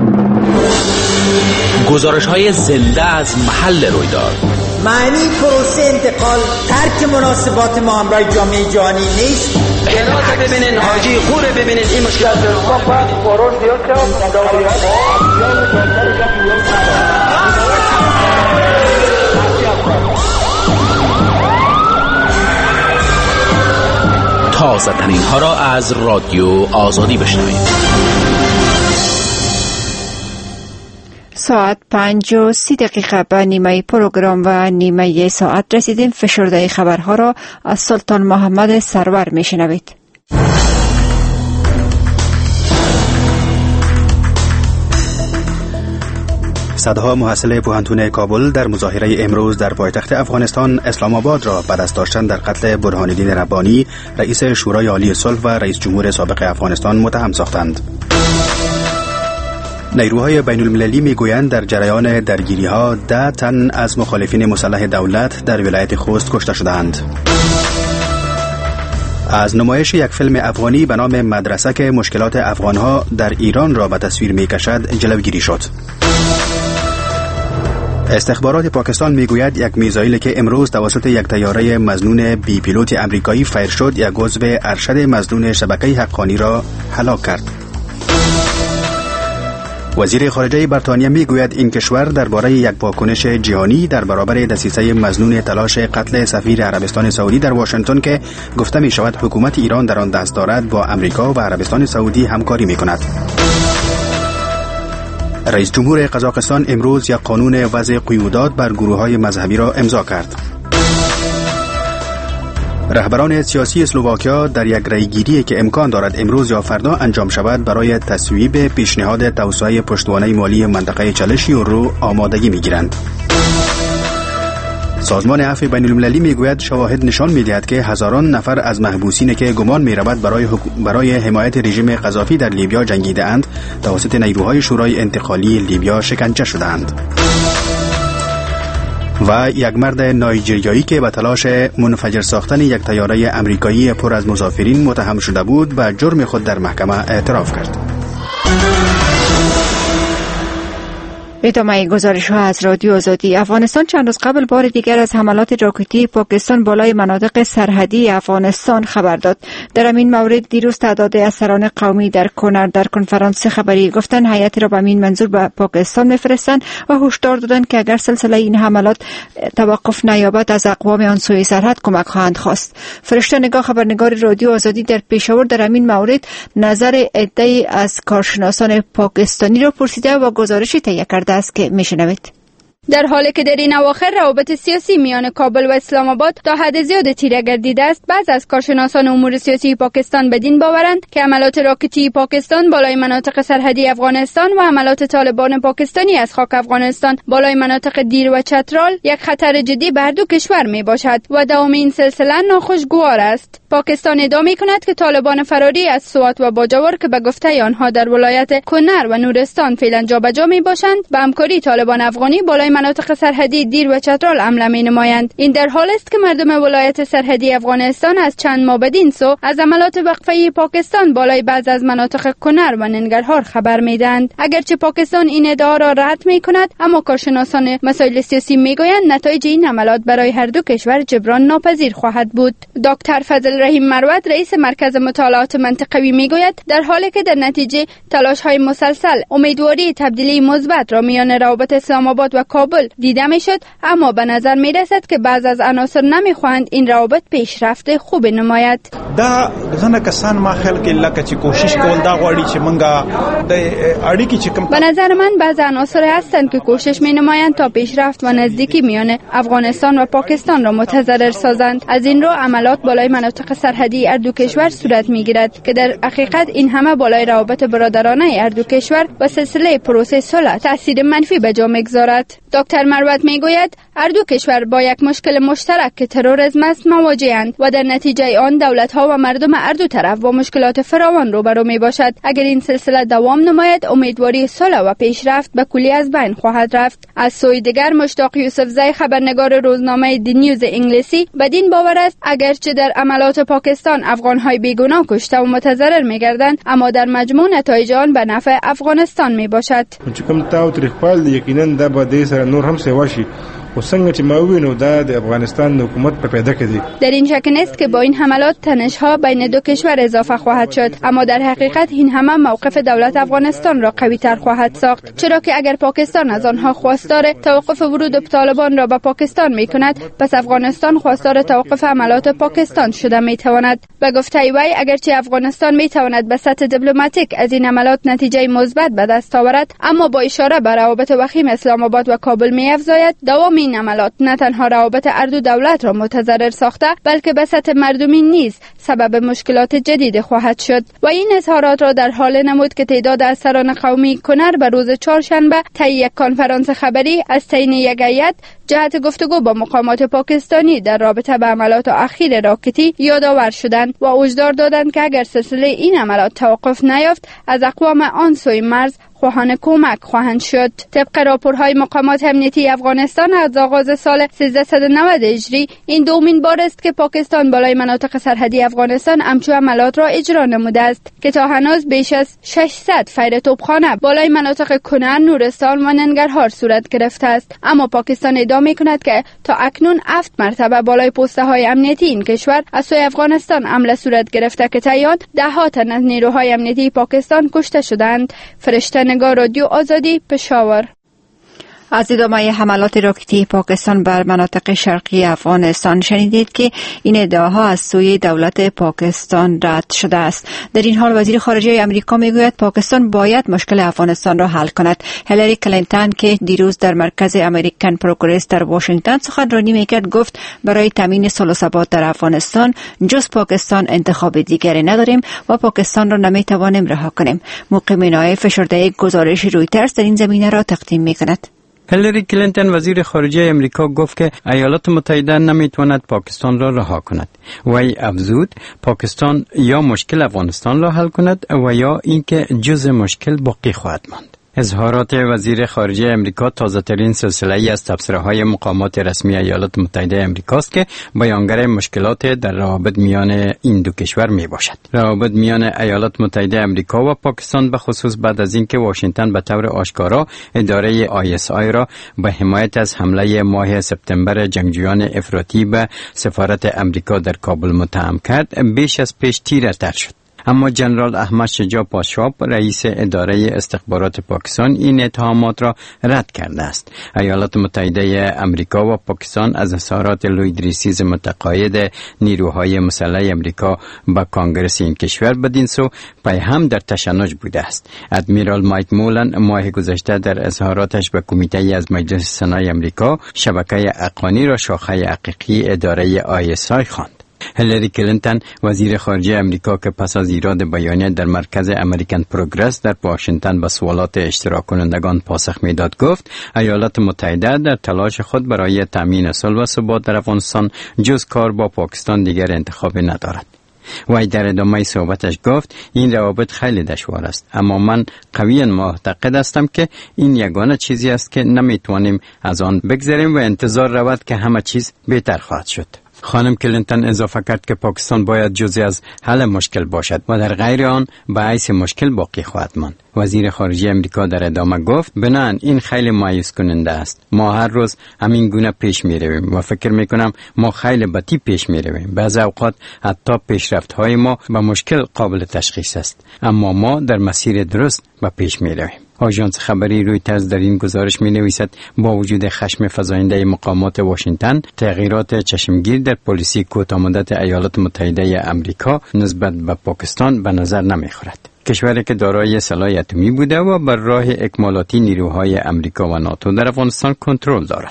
گزارش های زنده از محل رویداد. معنی پروسه انتقال ترک مناسبات ما همراه جامعه جهانی نیست. جنات ببینین، حاجی خوره ببینین، این مشکل تازه ترین ها را از رادیو آزادی بشنوید. ساعت پنج و سی دقیقه به نیمه پروگرام و نیمه ساعت رسیدیم. فشرده خبرها را از سلطان محمد سرور می شنوید. صدها محصل پوهنتون کابل در مظاهره امروز در پایتخت افغانستان اسلام آباد را بعد از داشتن در قتل برهان الدین ربانی رئیس شورای عالی صلح و رئیس جمهور سابق افغانستان متهم ساختند. نیروهای بین المللی میگویند در جریان درگیری‌ها ده تن از مخالفین مسلح دولت در ولایت خوست کشته شدند. از نمایش یک فیلم افغانی به نام مدرسه که مشکلات افغانها در ایران را به تصویر میکشد جلوگیری شد. استخبارات پاکستان میگوید یک میزایل که امروز توسط یک طیاره مظنون بی پیلوت امریکایی فیر شد یک عضو ارشد مظنون شبکه حقانی را هلاک کرد. وزیر خارجه بریتانیا میگوید این کشور درباره یک واکنش جهانی در برابر دسیسه مظنون تلاش قتل سفیر عربستان سعودی در واشنگتن که گفته می شود حکومت ایران در آن دست دارد با امریکا و عربستان سعودی همکاری می کند. رئیس جمهور قزاقستان امروز یک قانون وضع قیودات بر گروه‌های مذهبی را امضا کرد. رهبران سیاسی اسلوواکیا در یک رأیگیری که امکان دارد امروز یا فردا انجام شود برای تصویب پیشنهاد توسعه پشتوانه مالی منطقه چالش یورو آمادگی می‌گیرند. سازمان عفو بین المللی میگوید شواهد نشان می‌دهد که هزاران نفر از محبوسینی که گمان می‌رود برای حکو... برای حمایت رژیم قذافی در لیبیا جنگیده اند توسط نیروهای شورای انتقالی لیبیا شکنجه شدند. و یک مرد نایجریایی که به تلاش منفجر ساختن یک طیاره امریکایی پر از مسافرین متهم شده بود به جرم خود در محکمه اعتراف کرد. ادامه گزارش ها از رادیو آزادی. افغانستان چند روز قبل بار دیگر از حملات راکتی پاکستان بالای مناطق سرحدی افغانستان خبر داد. در همین مورد دیروز تعداد اسیران قومی در کنر در کنفرانس خبری گفتن هیئتی را به همین منظور به پاکستان میفرستند و هشدار دادند که اگر سلسله این حملات توقف نیابد از اقوام آن سوی سرحد کمک خواهند خواست. فرشته نگاه خبرنگار رادیو آزادی در پشاور در همین مورد نظر عده‌ای از کارشناسان پاکستانی را پرسیده و گزارشی تهیه کرده است که میشنوید. در حالی که در این اواخر روابط سیاسی میان کابل و اسلام آباد تا حد زیاد تیره گردیده است، بعض از کارشناسان امور سیاسی پاکستان بدین باورند که حملات راکتی پاکستان بالای مناطق سرحدی افغانستان و حملات طالبان پاکستانی از خاک افغانستان بالای مناطق دیر و چترال یک خطر جدی بر دو کشور می باشد و دوام این سلسله ناخوشگوار است. پاکستان ادعا می کند که طالبان فراری از سوات و باجوار که به گفته آنها در ولایت کنر و نورستان فعلا جابجا می باشند، به همکاری طالبان افغانی بالای مناطق سرحدی دیر و چترال حمله می نمایند. این در حال است که مردم ولایت سرحدی افغانستان از چند ماه بدین سو از عملات وقفه پاکستان بالای بعض از مناطق کنر و ننگرهار خبر می دهند. اگرچه پاکستان این ادعا را رد می کند، اما کارشناسان مسائل سیاسی می گویند نتایج این عملات برای هر دو کشور جبران ناپذیر خواهد بود. دکتر فضل رحیم مروت رئیس مرکز مطالعات منطقوی می گوید در حالی که در نتیجه تلاش های مسلسل امیدواری تبدیلی مثبت را میان روابط اسلام آباد و کابل کابل دیده میشد، اما به نظر می رسد که بعض از عناصر نمیخواهند این روابط پیشرفت خوب نماید. دا غنه کسان ما خلک لکه چې کوشش کول دا غواړي چې منګه د اړیکې چې کوم. به نظر من بعض عناصر هستند که کوشش می نمایند تا پیشرفت و نزدیکی میان افغانستان و پاکستان را متضرر سازند. از این رو عملات بالای مناطق سرحدی هر دو کشور صورت میگیرد که در حقیقت این همه بالای روابط برادرانه هر دو کشور و سلسله پروسه صلح تاثیر منفی به جا میگذارد. دکتر مروت میگوید هر دو کشور با یک مشکل مشترک که تروریسم است مواجه‌اند و در نتیجه آن دولت‌ها و مردم هر دو طرف با مشکلات فراوان روبرو میباشد. اگر این سلسله دوام نماید، امیدواری صلح و پیشرفت به کلی از بین خواهد رفت. از سوی دیگر مشتاق یوسفزی خبرنگار روزنامه دی نیوز انگلیسی بدین باور است اگرچه در عملات پاکستان افغان‌های بیگناه کشته و متضرر می‌گردند، اما در مجموع نتایج آن به نفع افغانستان میباشد. کوم تاوتریخپال یقینا د بده سره نور هم سیواشي و څنګه چې ما وینو دا د افغانستان حکومت په پیدا کړي. در این شک نیست که با این حملات تنش‌ها بین دو کشور اضافه خواهد شد، اما در حقیقت این همه موقف دولت افغانستان را قوی‌تر خواهد ساخت، چرا که اگر پاکستان از آنها خواستار توقف ورود طالبان را به پاکستان می‌کند، پس افغانستان خواستار توقف عملات پاکستان شده می‌تواند. به گفته وی اگرچه افغانستان می‌تواند به سطح دیپلماتیک از این عملات نتیجه مثبت به دست آورد، اما با اشاره به روابط وخیم اسلام آباد و کابل می‌افزاید دوام این عملات نه تنها روابط هر دو دولت را متضرر ساخته، بلکه به سطح مردمی نیز سبب مشکلات جدید خواهد شد. و این اظهارات را در حال نمود که تعداد از سران قومی کنر به روز چهارشنبه طی یک کنفرانس خبری از تعیین یک هیئت جهت گفتگو با مقامات پاکستانی در رابطه به عملات اخیر راکتی یادآور شدند و هشدار دادند که اگر سلسله این عملات توقف نیافت، از اقوام آن سوی مرز خواهان کمک خواهند شد. طبق راپورهای مقامات امنیتی افغانستان از آغاز سال سیزده نود هجری این دومین بار است که پاکستان بالای مناطق سرحدی افغانستان همچون عملات را اجرا نموده است که تا هنوز بیش از ششصد فیر توپخانه بالای مناطق کنر، نورستان و ننگرهار صورت گرفته است. اما پاکستان ادعا می‌کند که تا اکنون هفت مرتبه بالای پسته های امنیتی این کشور از سوی افغانستان حمله صورت گرفته که تا آن ده ها تن از نیروهای امنیتی پاکستان کشته شدند. فرشته نگار، رادیو آزادی، پشاور. از ادامه حملات راکتی پاکستان بر مناطق شرقی افغانستان شنیدید که این ادعاها از سوی دولت پاکستان رد شده است. در این حال وزیر خارجه آمریکا میگوید پاکستان باید مشکل افغانستان را حل کند. هیلاری کلینتون که دیروز در مرکز امریکن پروگرس در واشنگتن سخنرانی میکرد گفت برای تامین صلح و ثبات در افغانستان جز پاکستان انتخاب دیگری نداریم و پاکستان را نمیتوانیم رها کنیم. مقیمین فشرده گزارش رویترز در این زمینه را تقدیم میکند. هیلاری کلینتون وزیر خارجه امریکا گفت که ایالات متحده نمیتواند پاکستان را رها کند. وی افزود پاکستان یا مشکل افغانستان را حل کند و یا اینکه جزء مشکل باقی خواهد ماند. اظهارات وزیر خارجه امریکا تازه ترین سلسله ای از تبصره های مقامات رسمی ایالات متحده امریکا است که بیانگر مشکلات در روابط میان این دو کشور می باشد. روابط میان ایالات متحده امریکا و پاکستان به خصوص بعد از اینکه واشنگتن به طور آشکارا اداره آی اس آی را به حمایت از حمله ماه سپتامبر جنگجویان افراطی به سفارت امریکا در کابل متهم کرد، بیش از پیش تیره‌تر شد. اما جنرال احمد شجاع پاشاب رئیس اداره استخبارات پاکستان این اتهامات را رد کرده است. ایالات متحده امریکا و پاکستان از اظهارات لوید ریسیز متقاعد نیروهای مسلح امریکا با کانگرس این کشور بدین سو پای هم در تشنج بوده است. ادمیرال مایک مولن ماه گذشته در اظهاراتش به کمیته از مجلس سنای امریکا شبکه اقانی را شاخه حقیقی اداره آی اس آی خواند. هیلاری کلینتون وزیر خارجه امریکا که پس از ایراد بیانیه در مرکز امریکن پروگرس در واشنگتن به سوالات اشتراک کنندگان پاسخ میداد گفت ایالات متحده در تلاش خود برای تامین صلح و ثبات در افغانستان جز کار با پاکستان دیگر انتخابی ندارد. وی در ادامه صحبتش گفت این روابط خیلی دشوار است، اما من قویاً معتقد هستم که این یگانه چیزی است که نمیتوانیم از آن بگذریم و انتظار رود که همه چیز بهتر خواهد شد. خانم کلینتون اضافه کرد که پاکستان باید جزئی از حل مشکل باشد و در غیر آن به حیث مشکل باقی خواهد ماند. وزیر خارجه امریکا در ادامه گفت بنان این خیلی مایوس کننده است. ما هر روز همین گونه پیش می رویم و فکر می کنم ما خیلی بطی پیش می رویم. بعض اوقات حتی پیشرفت های ما به مشکل قابل تشخیص است، اما ما در مسیر درست به پیش می رویم. آژانس خبری رویترز در این گزارش می نویسد با وجود خشم فزاینده مقامات واشنگتن، تغییرات چشمگیر در پلیسی کوتاه‌مدت ایالات متحده آمریکا نسبت به پاکستان به نظر نمی خورد. کشوری که دارای سلاح اتمی بوده و بر راه اکمالاتی نیروهای آمریکا و ناتو در افغانستان کنترل دارد.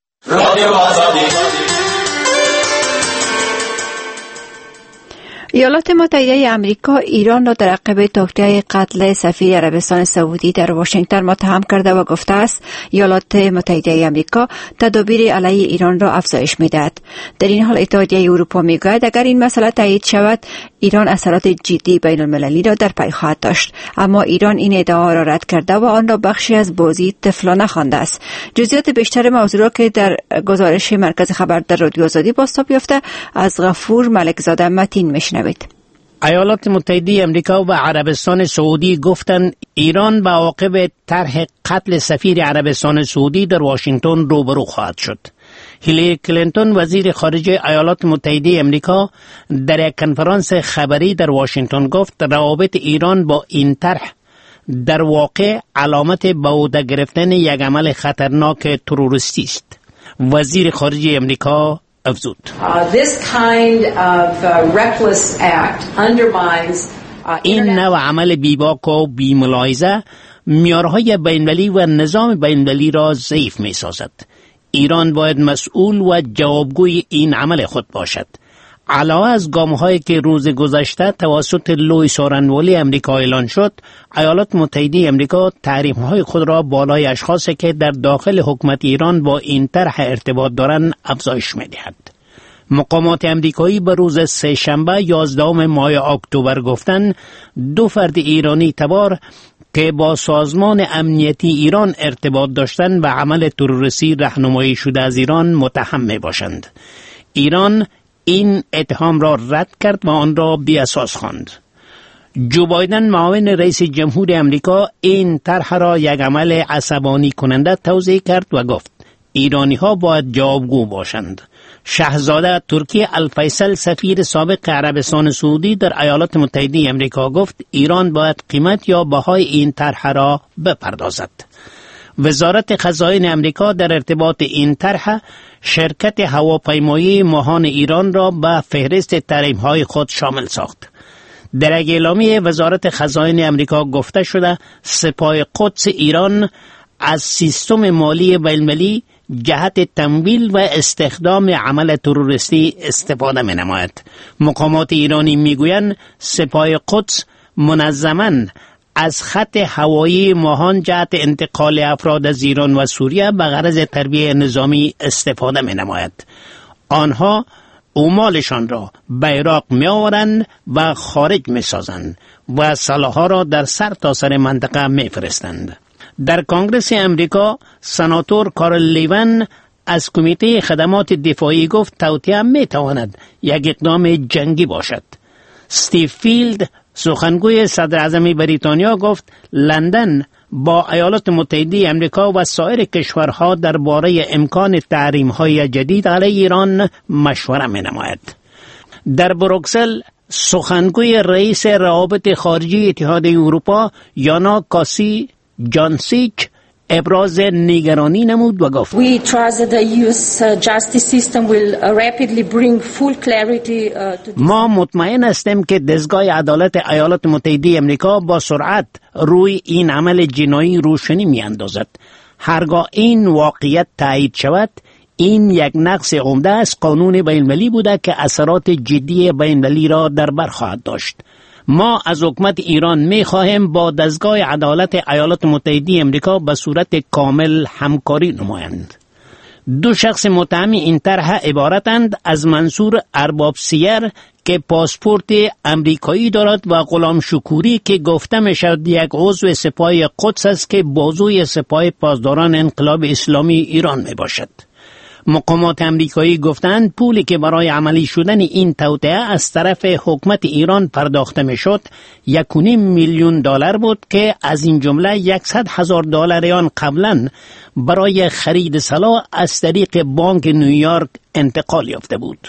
ایالات متحده آمریکا ایران را در عقب توطئه قتل سفیر عربستان سعودی در واشنگتن متهم کرده و گفته است ایالات متحده آمریکا تدابیر علیه ایران را افزایش می‌دهد. در این حال اتحادیه اروپا می‌گوید اگر این مسئله تایید شود ایران اثرات جدی بین المللی را در پی خواهد داشت، اما ایران این ادعا را رد کرده و آن را بخشی از بازی طفلانه خوانده است. جزئیات بیشتر موضوع را که در گزارش مرکز خبر در رادیو آزادی بازتاب یافته از غفور ملکزاده متین میشنوید. ایالات متحده آمریکا و عربستان سعودی گفتند ایران به عواقب طرح قتل سفیر عربستان سعودی در واشنگتن روبرو خواهد شد. هیلاری کلینتون وزیر خارجه ایالات متحده آمریکا در یک کنفرانس خبری در واشنگتن گفت روابط ایران با این طرح در واقع علامت به عهده گرفتن یک عمل خطرناک تروریستی است. وزیر خارجه آمریکا افزود این نوع عمل بیباک و بی‌ملاحظه معیارهای بین‌المللی و نظام بین‌المللی را ضعیف می‌سازد. ایران باید مسئول و جوابگوی این عمل خود باشد. علاوه از گام‌هایی که روز گذشته توسط لوی سارنوالی آمریکا اعلان شد، ایالات متحده آمریکا تحریم‌های خود را بالای اشخاصی که در داخل حکومت ایران با این طرح ارتباط دارند افزایش می‌دهد. مقامات آمریکایی به روز سه شنبه یازدهم ماه اکتبر گفتند دو فرد ایرانی تبار که با سازمان امنیتی ایران ارتباط داشتند به عمل تروریستی راهنمایی شده از ایران متهم می باشند. ایران این اتهام را رد کرد و آن را بی اساس خواند. جو بایدن معاون رئیس جمهور آمریکا این طرح را یک عمل عصبانی کننده توضیح کرد و گفت ایرانی ها باید جوابگو باشند. شاهزاده ترکی الفیصل سفیر سابق عربستان سعودی در ایالات متحده آمریکا گفت ایران باید قیمت یا بهای این طرح را بپردازد. وزارت خزائن آمریکا در ارتباط این طرح شرکت هواپیمایی ماهان ایران را به فهرست تحریم‌های خود شامل ساخت. در یک اعلامیه وزارت خزائن آمریکا گفته شده سپاه قدس ایران از سیستم مالی بین‌المللی جهت تمویل و استخدام عمل تروریستی استفاده می نماید. مقامات ایرانی می گویند سپاه قدس منظماً از خط هوایی ماهان جهت انتقال افراد از ایران و سوریه به غرض تربیه نظامی استفاده می نماید. آنها اعمالشان را به عراق می آورند و خارج می سازند و سلاح‌ها را در سر تا سر منطقه می فرستند. در کنگره امریکا سناتور کارل لیون از کمیته خدمات دفاعی گفت توطئه می تواند یک اقدام جنگی باشد. استیو فیلد سخنگوی صدر اعظم بریتانیا گفت لندن با ایالات متحده آمریکا و سایر کشورها درباره امکان تحریم‌های جدید علیه ایران مشوره می نماید. در بروکسل سخنگوی رئیس روابط خارجی اتحادیه اروپا یانا کاسی جانسیچ ابراز نگرانی نمود و گفت We trust that the E U's justice system will rapidly bring full clarity to ما مطمئن هستیم که دستگاه عدالت ایالات متحده آمریکا با سرعت روی این عمل جنایی روشنی می اندازد. هرگاه این واقعیت تایید شود این یک نقص عمده از قانون بین‌المللی بوده که اثرات جدی بین‌المللی را در بر خواهد داشت. ما از حکومت ایران می خواهیم با دستگاه عدالت ایالات متحده آمریکا به صورت کامل همکاری نمایند. دو شخص متهم این طرح عبارتند از منصور ارباب سیر که پاسپورت امریکایی دارد و غلام شکوری که گفته می شود یک عضو سپاه قدس است که بازوی سپاه پاسداران انقلاب اسلامی ایران می باشد. مقامات امریکایی گفتند پولی که برای عملی شدن این توطئه از طرف حکومت ایران پرداخته میشد یک و نیم میلیون دلار بود که از این جمله صد هزار دلار آن قبلا برای خرید سلاح از طریق بانک نیویورک انتقال یافته بود.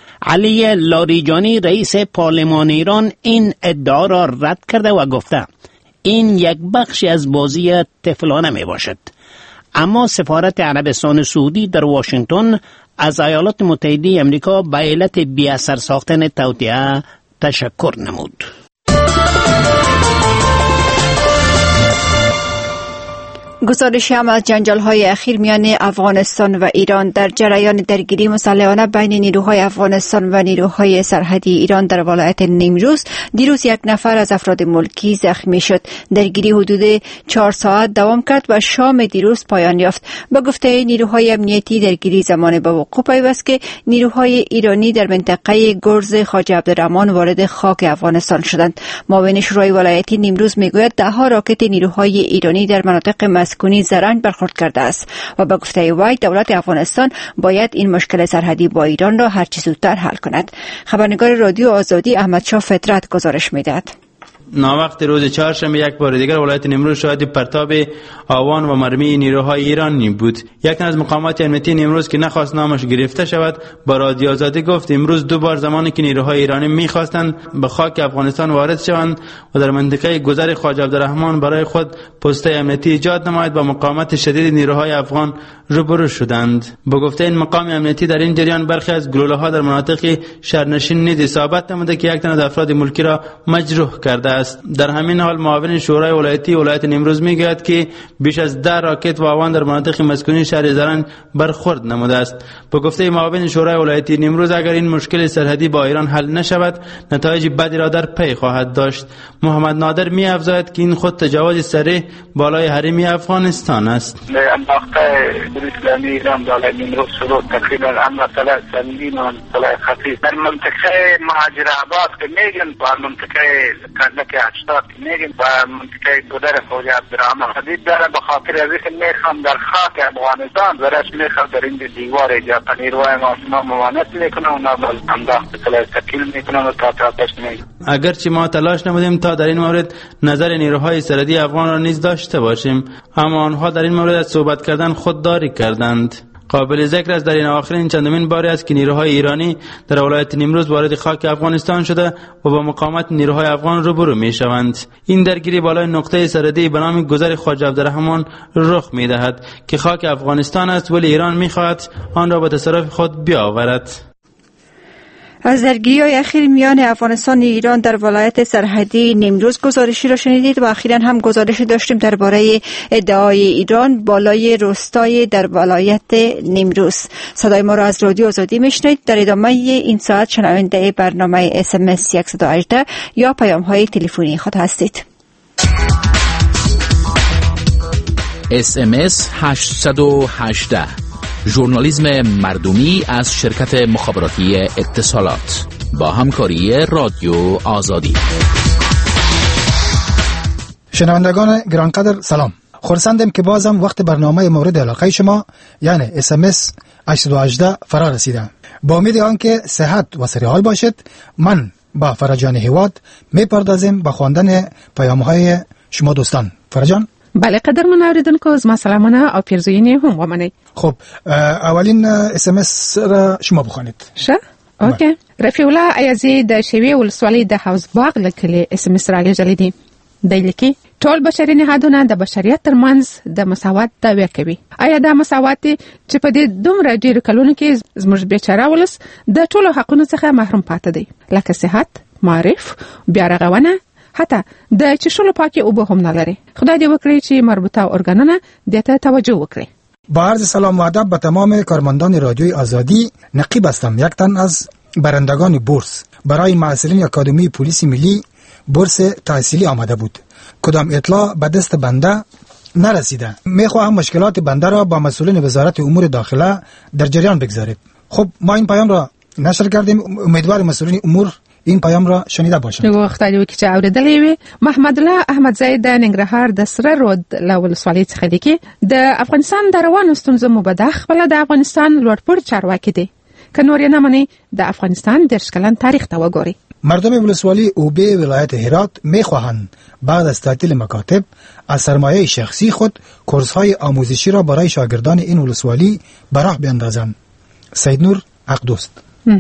علی لاریجانی رئیس پارلمان ایران این ادعا را رد کرده و گفته این یک بخشی از بازی طفلانه می باشد. اما سفارت عربستان سعودی در واشنگتن از ایالات متحده امریکا به علت بی اثر ساختن توطئه تشکر نمود. گزارشی هم از جنجال‌های اخیر میان افغانستان و ایران در جریان درگیری مسلحانه بین نیروهای افغانستان و نیروهای سرحدی ایران در ولایت نیمروز دیروز یک نفر از افراد ملکی زخمی شد. درگیری حدود چهار ساعت دوام کرد و شام دیروز پایان یافت. با گفته نیروهای امنیتی درگیری زمان به وقوع پیوست که نیروهای ایرانی در منطقه گرز خواجه عبدالرحمن وارد خاک افغانستان شدند. معاون شورای ولایتی نیمروز میگوید ده ها راکت نیروهای ایرانی در مناطق مسکونی زرنج برخورد کرده است و به گفته وی دولت افغانستان باید این مشکل سرحدی با ایران را هر چه زودتر حل کند. خبرنگار رادیو آزادی احمدشاه فطرت گزارش میدهد. ناوقت روز چهارشنبه یک بار دیگر ولایت نیمروز شاهد پرتاب آوان و مرمی نیروهای ایرانی بود. یک از مقامات امنیتی نیمروز که نخواست نامش گرفته شود با رادیو آزادی گفت امروز دو بار زمانی که نیروهای ایرانی می‌خواستند به خاک افغانستان وارد شوند و در منطقه گذر خواجه عبدالرحمن برای خود پسته امنیتی ایجاد نماید با مقاومت شدید نیروهای افغان روبرو شدند. با گفته این مقام امنیتی در این جریان برخی از گلوله‌ها در مناطق شهرنشین نیز اصابت نموده که یک تن از افراد ملکی را مجروح کرده است. در همین حال معاون شورای ولایتی ولایت نیمروز میگوید که بیش از ده راکت و آوان در مناطق مسکونی شهر زرنج برخورد نموده است. با گفته معاون شورای ولایتی نیمروز اگر این مشکل سرحدی با ایران حل نشود نتایج بدی را در پی خواهد داشت. محمد نادر می افزاید که این خود تجاوز سریح بالای حریم افغانستان است. انداخته اسلامی ایران بالای نیمروز شروع تقریبا اما مسئله سنگین و مسئله خفیف در منطقه مهاجر آباد که میگن و منطقه کندک هشتاد که میگن و منطقه گذر خواجه عبدالرحمن حدید داره به خاطر از اینکه میخوام در خاک افغانستان ورش میخوام در این دیوار جاپا نیروهای ما ممانعت میکنه و نابل انداخته سلاح تکیل میکنه و تا تاپش میگن. اگرچه ما تلاش نمودیم تا در این مورد نظر نیروهای سرحدی افغان را نیز داشته باشیم اما آنها در این مورد از صحبت کردن خودداری کردند. قابل ذکر است در این آخرین چندمین باری است که نیروهای ایرانی در ولایت نیمروز وارد خاک افغانستان شده و با مقاومت نیروهای افغان روبرو می شوند. این درگیری بالای نقطه سرحدی به نام گذر خواجه عبدالرحمن رخ می دهد که خاک افغانستان است ولی ایران می خواهد آن را به تصرف خود بیاورد. از درگیری‌های اخیر میان افغانستان و ایران در ولایت سرحدی نیمروز گزارشی را شنیدید و اخیراً هم گزارشی داشتیم درباره ادعای ایران بالای روستای در ولایت نیمروز. صدای ما را از رادیو آزادی میشنوید. در ادامه این ساعت شنونده برنامه اس ام اس صد و هجده یا پیام‌های تلفنی خود هستید. اس ام اس هشتصد و هجده ژورنالیسم مردمی از شرکت مخابراتی اتصالات با همکاری رادیو آزادی. شنوندگان گرانقدر سلام. خرسندم که بازم وقت برنامه مورد علاقه شما یعنی اس ام اس هشتصد و هجده فرا رسیده. با امید آنکه صحت و سریحال باشد من با فرجان هیواد میپردازیم به خواندن پیام‌های شما دوستان. فرجان؟ بله قدرمن اوریدونکو زما سلامونه او پیرزوینی هم ومنئ. خب اولین اس ام اس را شما بخونید. ښه اوکی. رفیع الله ایازی د شیوې ولسوالۍ د حوض باغ له کلي اس ام اس رالیږلی دی. دی لیکي ټول بشري نهادونه د بشریت ترمنځ د مساوات دعوی کوي. آیا دا مساوات دی چې په دې دومره ډېرو کلونو کې زموږ بیچاره ولس د ټولو حقونو څخه محروم پاتې دی لکه صحت، معرف، بیا رغونه حتی د چشلو پاکي اوبه هم نه لري. خدای دې وکړي چې مربوطه ارګانونه دې ته توجه وکړي. با عرض سلام و ادب به تمام کارمندان رادیوی آزادی. نقیب هستم. یک تن از برندگان بورس برای معلولین اکادمی پلیس ملی بورس تحصیلی آمده بود. کدام اطلاع به دست بنده نرسیده. میخواهم مشکلات بنده را با مسئولین وزارت امور داخله در جریان بگذارید. خب ما این پیام را نشر کردیم. امیدوارم مسئولین امور این پیام را شنیده باشند. نو وختالی وکي چې اوریدلې وي. محمد الله احمد زید د ننګرهار د سره رود له ولسوالۍ څخه لیکي د افغانستان د روانو ستونزو مبدا خپله د افغانستان لوړپوړ چارواکي دی. که نور یې نه منئ د افغانستان دېرش کلن تاریخ ته وګورئ. مردم ولسوالی اوبه ولایت هرات میخواهند بعد از تعطیل مکاتب از سرمایه شخصی خود کورس‌های آموزشی را برای شاگردان این ولسوالی به راه بیندازند. سید نور عقدوست.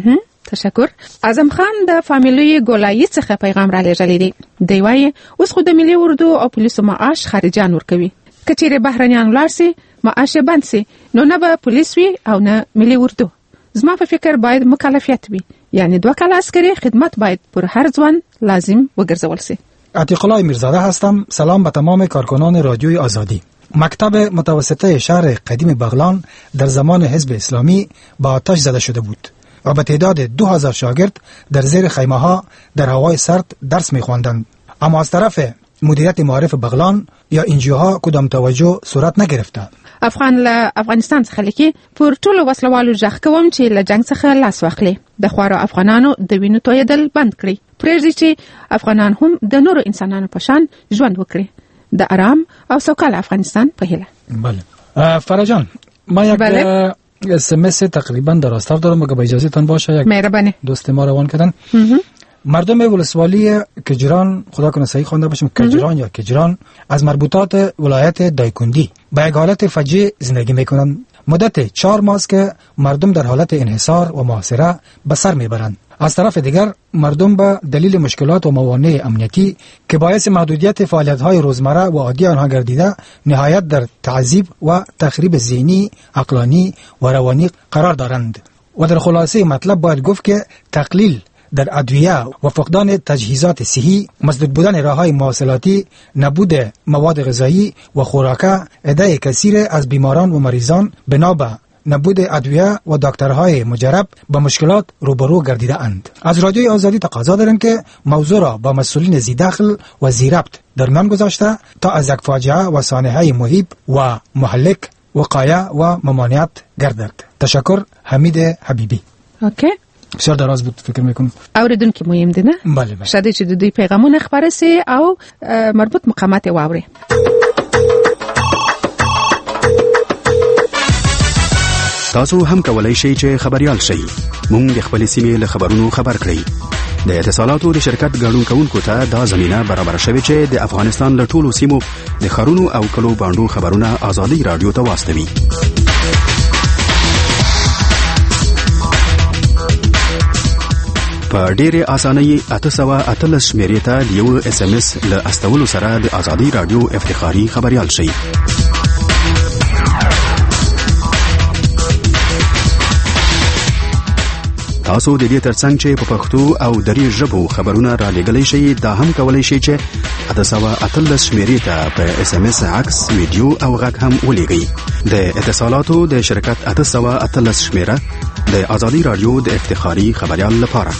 تشکر. اعظم خان د فامیلي ګولایي څخه پیغام را لېږلی دی. دی وایي اوس خو د ملي اردو او پولیسو معاش خارجان ورکوي. که چیرې بهرنیان ولاړ سي معاش یې بند سي نو نه به پولیس وي او نه ملي اردو. زما په فکر باید مکلفیت وي، یعنی دوه کاله عسکري خدمت باید پر هر ځوان لازم وګرځول سي. عتیق الله میرزاده هستم. سلام به تمام کارکنان رادیوی آزادی. مکتب متوسطه شهر قدیم بغلان در زمان حزب اسلامی با آتش زده شده بود و به تعداد دو هزار شاگرد در زیر خیمه ها در هوای سرد درس می خواندند. اما از طرف مدیریت معارف بغلان یا انجیوها کدام توجه صورت نگرفته. افغان له افغانستان څخه لیکي پر ټولو وسلوالو ژغ کوم چې له جنگ څخه لاس واخلي، د خوارو افغانانو د وینو تویدل بند کړي، پرېږدي چې افغانان هم د نورو انسانانو په شان ژوند وکړي. د آرام او سوکاله افغانستان په هیله. بله فرجان، ما یک بله. اس ام اس تقریبا در راستاف دارم، اگه با اجازه تان باشه یک مهربانی دوست ما روان کردن. مردم ولسوالی کجران، خدا کنه صحیح خوانده باشم، کجران یا کجران، از مربوطات ولایت دایکندی با یک حالت فجیع زندگی میکنند. مدت چهار ماه است که مردم در حالت انحصار و محاصره به سر میبرند. از طرف دیگر مردم به دلیل مشکلات و موانع امنیتی که باعث محدودیت فعالیت‌های روزمره و عادی آنها گردیده نهایت در تعذیب و تخریب ذهنی، عقلانی و روانی قرار دارند. و در خلاصه مطلب باید گفت که تقلیل در ادویه و فقدان تجهیزات صحی، مسدود بودن راه‌های مواصلاتی، نبود مواد غذایی و خوراک، عده کثیر از بیماران و مریضان بنا به نبود ادویه و دکترهای مجرب با مشکلات روبرو گردیده اند. از رادیوی آزادی تقاضا داریم که موضوع را با مسئولین ذی‌دخل و ذی‌ربط در میان گذاشته تا از یک فاجعه و سانحه مهیب و مهلک وقایه و ممانعت گردد. تشکر. حمید حبیبی. اوکی. بسیار دراز بود فکر میکنم. اوریدونکو مهم دي نه؟ بله بله. شاید چې د دوی پیغامونه خبره سي او مربوط مقامات واوري. تاسو هم کولای شئ چې خبريال شئ. مونږ د خپل سیمې له خبرونو خبر کړئ. د اتصالاتو د شرکت ګډون کوونکو ته دا زمينه برابر شوه چې د افغانستان له ټولو سیمو د خبرونو او کلو باندو خبرونه آزادي رادیو ته واستوي. په ډېرې اسانۍ اته سوه اتلس شمیرې ته د یو اس ام اس له استولو سره د آزادي رادیو افتخاري خبريال شئ. تاسو د دې ترڅنګ چې په پښتو او دري ژبو خبرونه را لېږلی شئ، دا هم کولی شئ چې اته سوه اتلس شمیرې ته په اس ام اس عکس، ویډیو او غږ هم ولیږئ. د اتصالاتو د شرکت اته سوه اتلس شمیره د آزادي رادیو د افتخاري خبريال لپاره.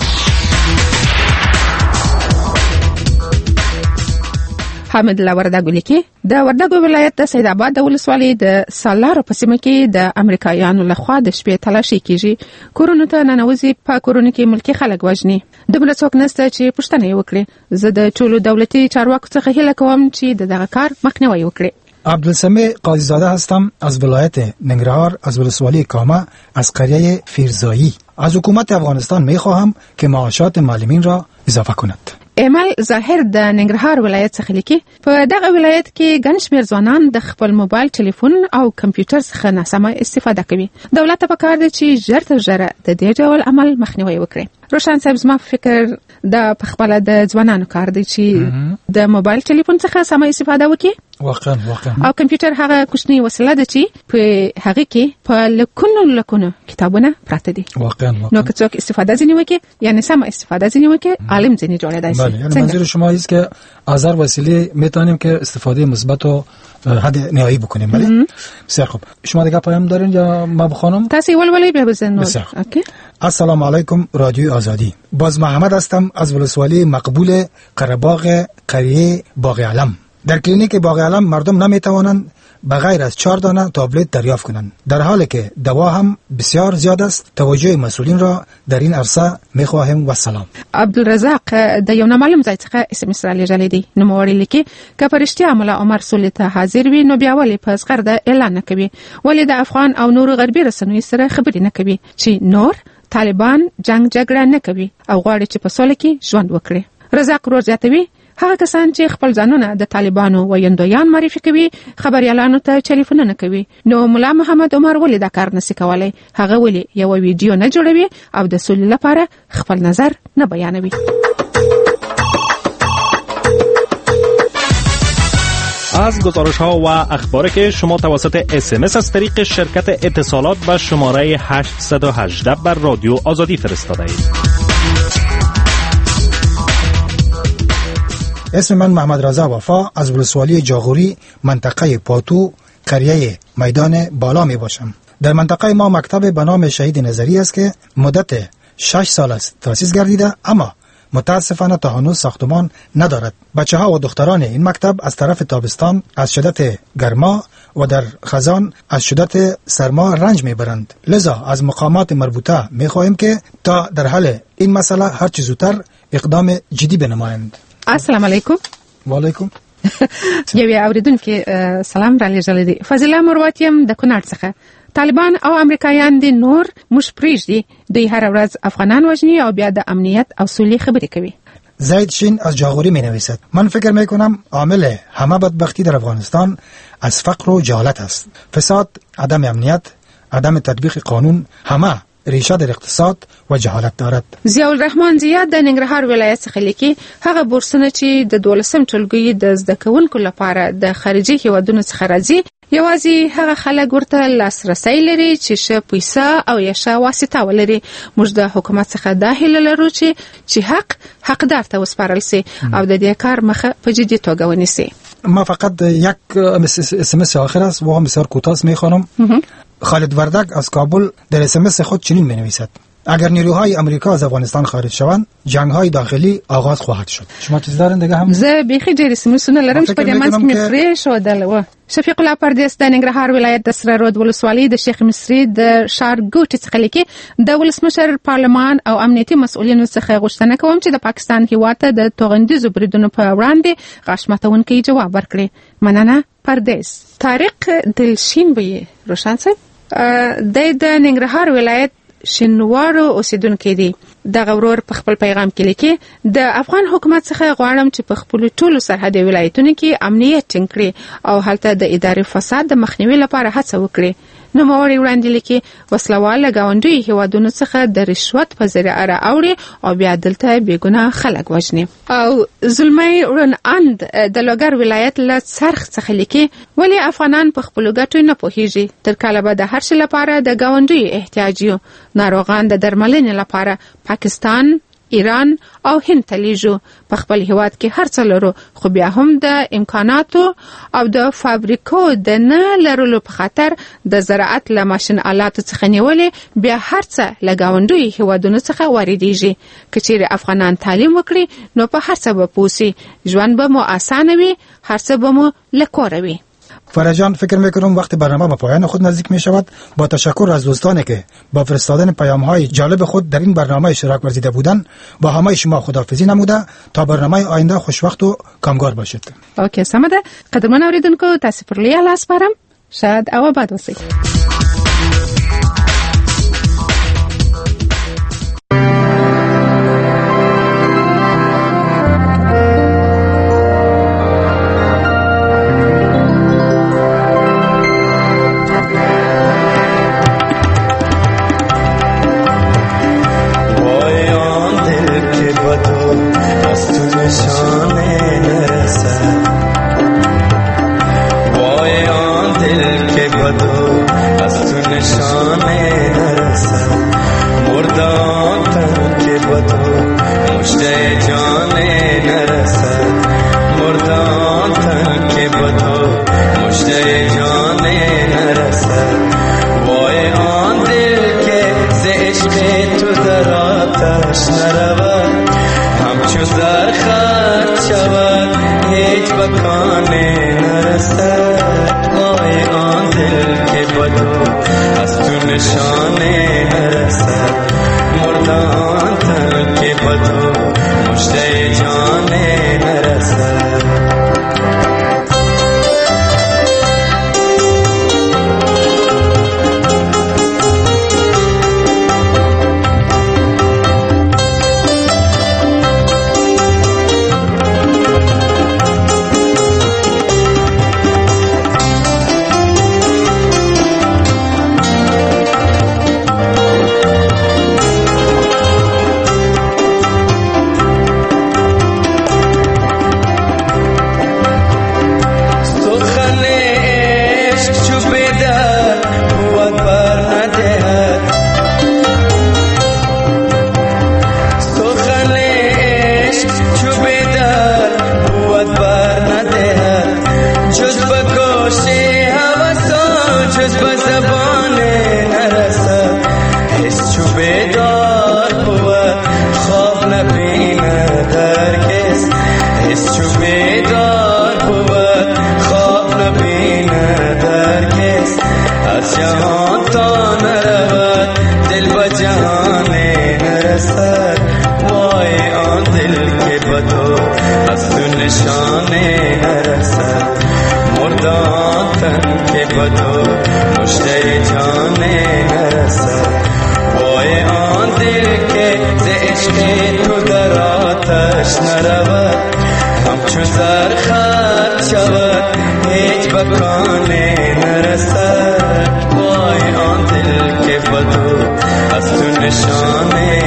حامد له وردګو لیکي د وردګو ولایت د سید آباد د ولسوالۍ د سالارو په سیمه کې د امریکایانو لخوا د شپې تلاشي کیږي. کورونو ته ننوځي، په کورونو کې ملکي خلک وژني. دومره څوک نشته چې پوښتنه یې وکړي. زه د ټولو دولتي چارواکو څخه هیله کوم چې د دغه کار مخنیوی وکړي. عبدالسمیع قاضی زاده هستم از ولایت ننگرهار، از ولسوالی کامه، از قریه فیرزایی. از حکومت افغانستان می خواهم که معاشات معلمین را اضافه کند. ایمل ظاهر د ننګرهار ولایت څخه لیکي په دغه ولایت کې ګڼ شمېر ځوانان د خپل موبایل ټلیفون او کمپیوټر څخه ناسمه استفاده کوي. دولت ته پکار دی چې ژر تر ژره د دې ډول عمل مخنیوی وکړي. روشن صاحب زما فکر د خپل د ځوانانو کار دی چې د موبایل ټلیفون څخه سمه استفاده وکړي. واقعا واقعا. او کمپیوټر هغه کوچنی وسیله ده چې په هغه کې په لکونو لکونو کتابونه پراته دي. واقعا واقعا. نو که څوک استفاده ځنی وکړي، یعنی سمه استفاده ځنی وکړي، عالم ځنی جوړیدای شي. یعنی منظور شما است که از هر وسیله میتونیم که استفاده مثبت و حد نهایی بکنیم. بله بسیار خوب. شما دیگه پیام دارین یا ما بخونم؟ تاسو ولولې به بزنو. اوکی. السلام علیکم رادیو آزادی. باز محمد هستم از ولسوالی مقبول قره‌باغ قریه باغ علم. در کلینیک باغ علم مردم نمیتوانند بغیر از چهار دانه تابلت دریافت کنند، در حالی که دوا هم بسیار زیاد است. توجه مسئولین را در این عرصه میخواهیم و سلام. عبدالرزاق د یو نامعلوم ځای څخه اس ام اس را لېږلی دی. نوموړی لیکي که په رښتیا ملا عمر سولې ته حاضر وي نو بیا ولې په زغرده اعلان نه کوي؟ ولې د افغان او نورو غربي رسنیو سره خبرې نه کوي چې نور طالبان جنگ جګړه نه کوي او غواړي چې په سوله کې ژوند وکړي؟ رزاق ورور زیاتوي هغه کسان چې خپل ځانونه د طالبانو ویندویان معرفي کوي خبريالانو ته ټلیفونونه کوي. نو مولا محمد عمر ولې دا کار نشي کولای؟ هغه ولې یو ویډیو نه جوړوي او د سولې لپاره خپل نظر نه بیانوي؟ از گزارش ها و اخباری که شما توسط اس ام اس از طریق شرکت اتصالات به شماره هشت یک هشت بر رادیو آزادی فرستاده اید. اسم من محمد رضا وفا از ولسوالی جاغوری منطقه پاتو قریه میدان بالا می باشم. در منطقه ما مکتب به نام شهید نظری است که مدت شش سال است تأسیس گردیده، اما متاسفانه تا هنوز ساختمان ندارد. بچه ها و دختران این مکتب از طرف تابستان از شدت گرما و در خزان از شدت سرما رنج میبرند. لذا از مقامات مربوطه میخواهیم که تا در حل این مسئله هر چه زودتر اقدام جدی بنمایند. السلام علیکم. و علیکم. یوی اوریدونکو سلام را لېږلی دی. فضیله مروت یم د کونړ څخه. طالبان او امریکایان دي نور موږ پرېږدي، دوی هر ورځ افغانان وژني او بیا د امنیت او سولې خبرې کوي. زید شین از جاغوری می نویسد: من فکر می کنم عامل همه بدبختی در افغانستان از فقر و جهالت است. فساد، عدم امنیت، عدم تطبیق قانون همه ریشه در اقتصاد و جهالت دارد. ضیاء الرحمن زیاد د ننګرهار ولایت څخه لیکي هغه بورسونه چې د دولسم ټولګي د زده کوونکو لپاره د خارجي هیوادونو څخه راځي یوازې هغه خلک ورته لاسرسی لري چې ښه پیسه او یا ښه واسطه ولري. موږ د حکومت څخه دا هیله لرو چې چې حق حقدار ته وسپارل سي او د دې کار مخه په جدي توګه ونیسي. ما فقط یک اس ام اس آخر است و هم بسیار کوتاه می خوانم. خالد وردک از کابل در اس ام اس خود چنین می نویسد: اگر نیروهای امریکا از افغانستان خارج شوند جنگ‌های داخلی آغاز خواهد شد. شما چیز دارین دیگه هم؟ زه بیخي ډېر سمسونه لرم چې په دې منځ کې مې پرېښودل و. شفیق الله پردیس د ننګرهار ولایت د سره رود ولسوالۍ د شیخ مصري د ښار ګوټې څخه لیکي: د ولسمشر پارلمان او امنیتي مسؤلینو څخه غوښتنه کوم چې د پاکستان هیواد ته د توغندیزو بریدونو په وړاندې غاښ ماتونکی جواب ورکړي. مننه پردیس. طارق دلشین به روشن صاحب د ننګرهار ولایت شینوارو اوسیدونکو دی. دغه ورور په خپل پیغام کې لیکي: د افغان حکومت څخه غواړم چې په خپل ټولو سرحدي ولایتونو کې امنیت ټینګ کړي او هلته د اداري فساد د مخنیوي لپاره هڅه وکړي. نو موري وړاندې لیکي: وسلواله گاونډي هیوادونو څخه د رشوت په ذریعه راوړي او بیا دلته بیګناه خلک وژني. او ظلمي ورن اند د لوګر ولایت له څرخ څخه لیکي: ولی افغانان په خپل ګټو نه پوهیږي، تر کله به د هر شي لپاره د گاونډي احتیاجیو ناروغان د درملنې لپاره پاکستان، ایران او هند تلیجو. په خپل هیواد کې هر څه لرو خو بیا هم د امکاناتو او د فابریکو د نه لرلو په خاطر د زراعت له ماشین آلاتو څخه نیولې بیا هر څه له ګاونډیو هیوادونو څخه واردېږي. که چیرې افغانان تعلیم وکړي نو په هر څه به پوه سي، ژوند به مو اسانه وي، هر څه به مو له کوره وي. فرجان فکر میکنم وقت برنامه به پایان خود نزدیک می شود. با تشکر از دوستانی که با فرستادن پیام های جالب خود در این برنامه اشتراک ورزیده بودند. با همه شما خداحافظی نموده تا برنامه آینده خوشوقت و کامگار باشید. اوکی سمه ده. قدرمن اوریدونکو تاسو پر لیا لاس پارم. شاد او آباد اوسئ. حس چو بیدار بود خواب نبیند هرگز از جهان تا نرود دل به جهان نرسد وای آن دل که به تو از تو نشانه نرسد مردان تن که به تو مشتری جانه نرسد وای آن دل که ز عشق تو در آتش نرود همچون زر خط شود هیچ بکانه نرسد وای آن دل که به تو از تو نشانه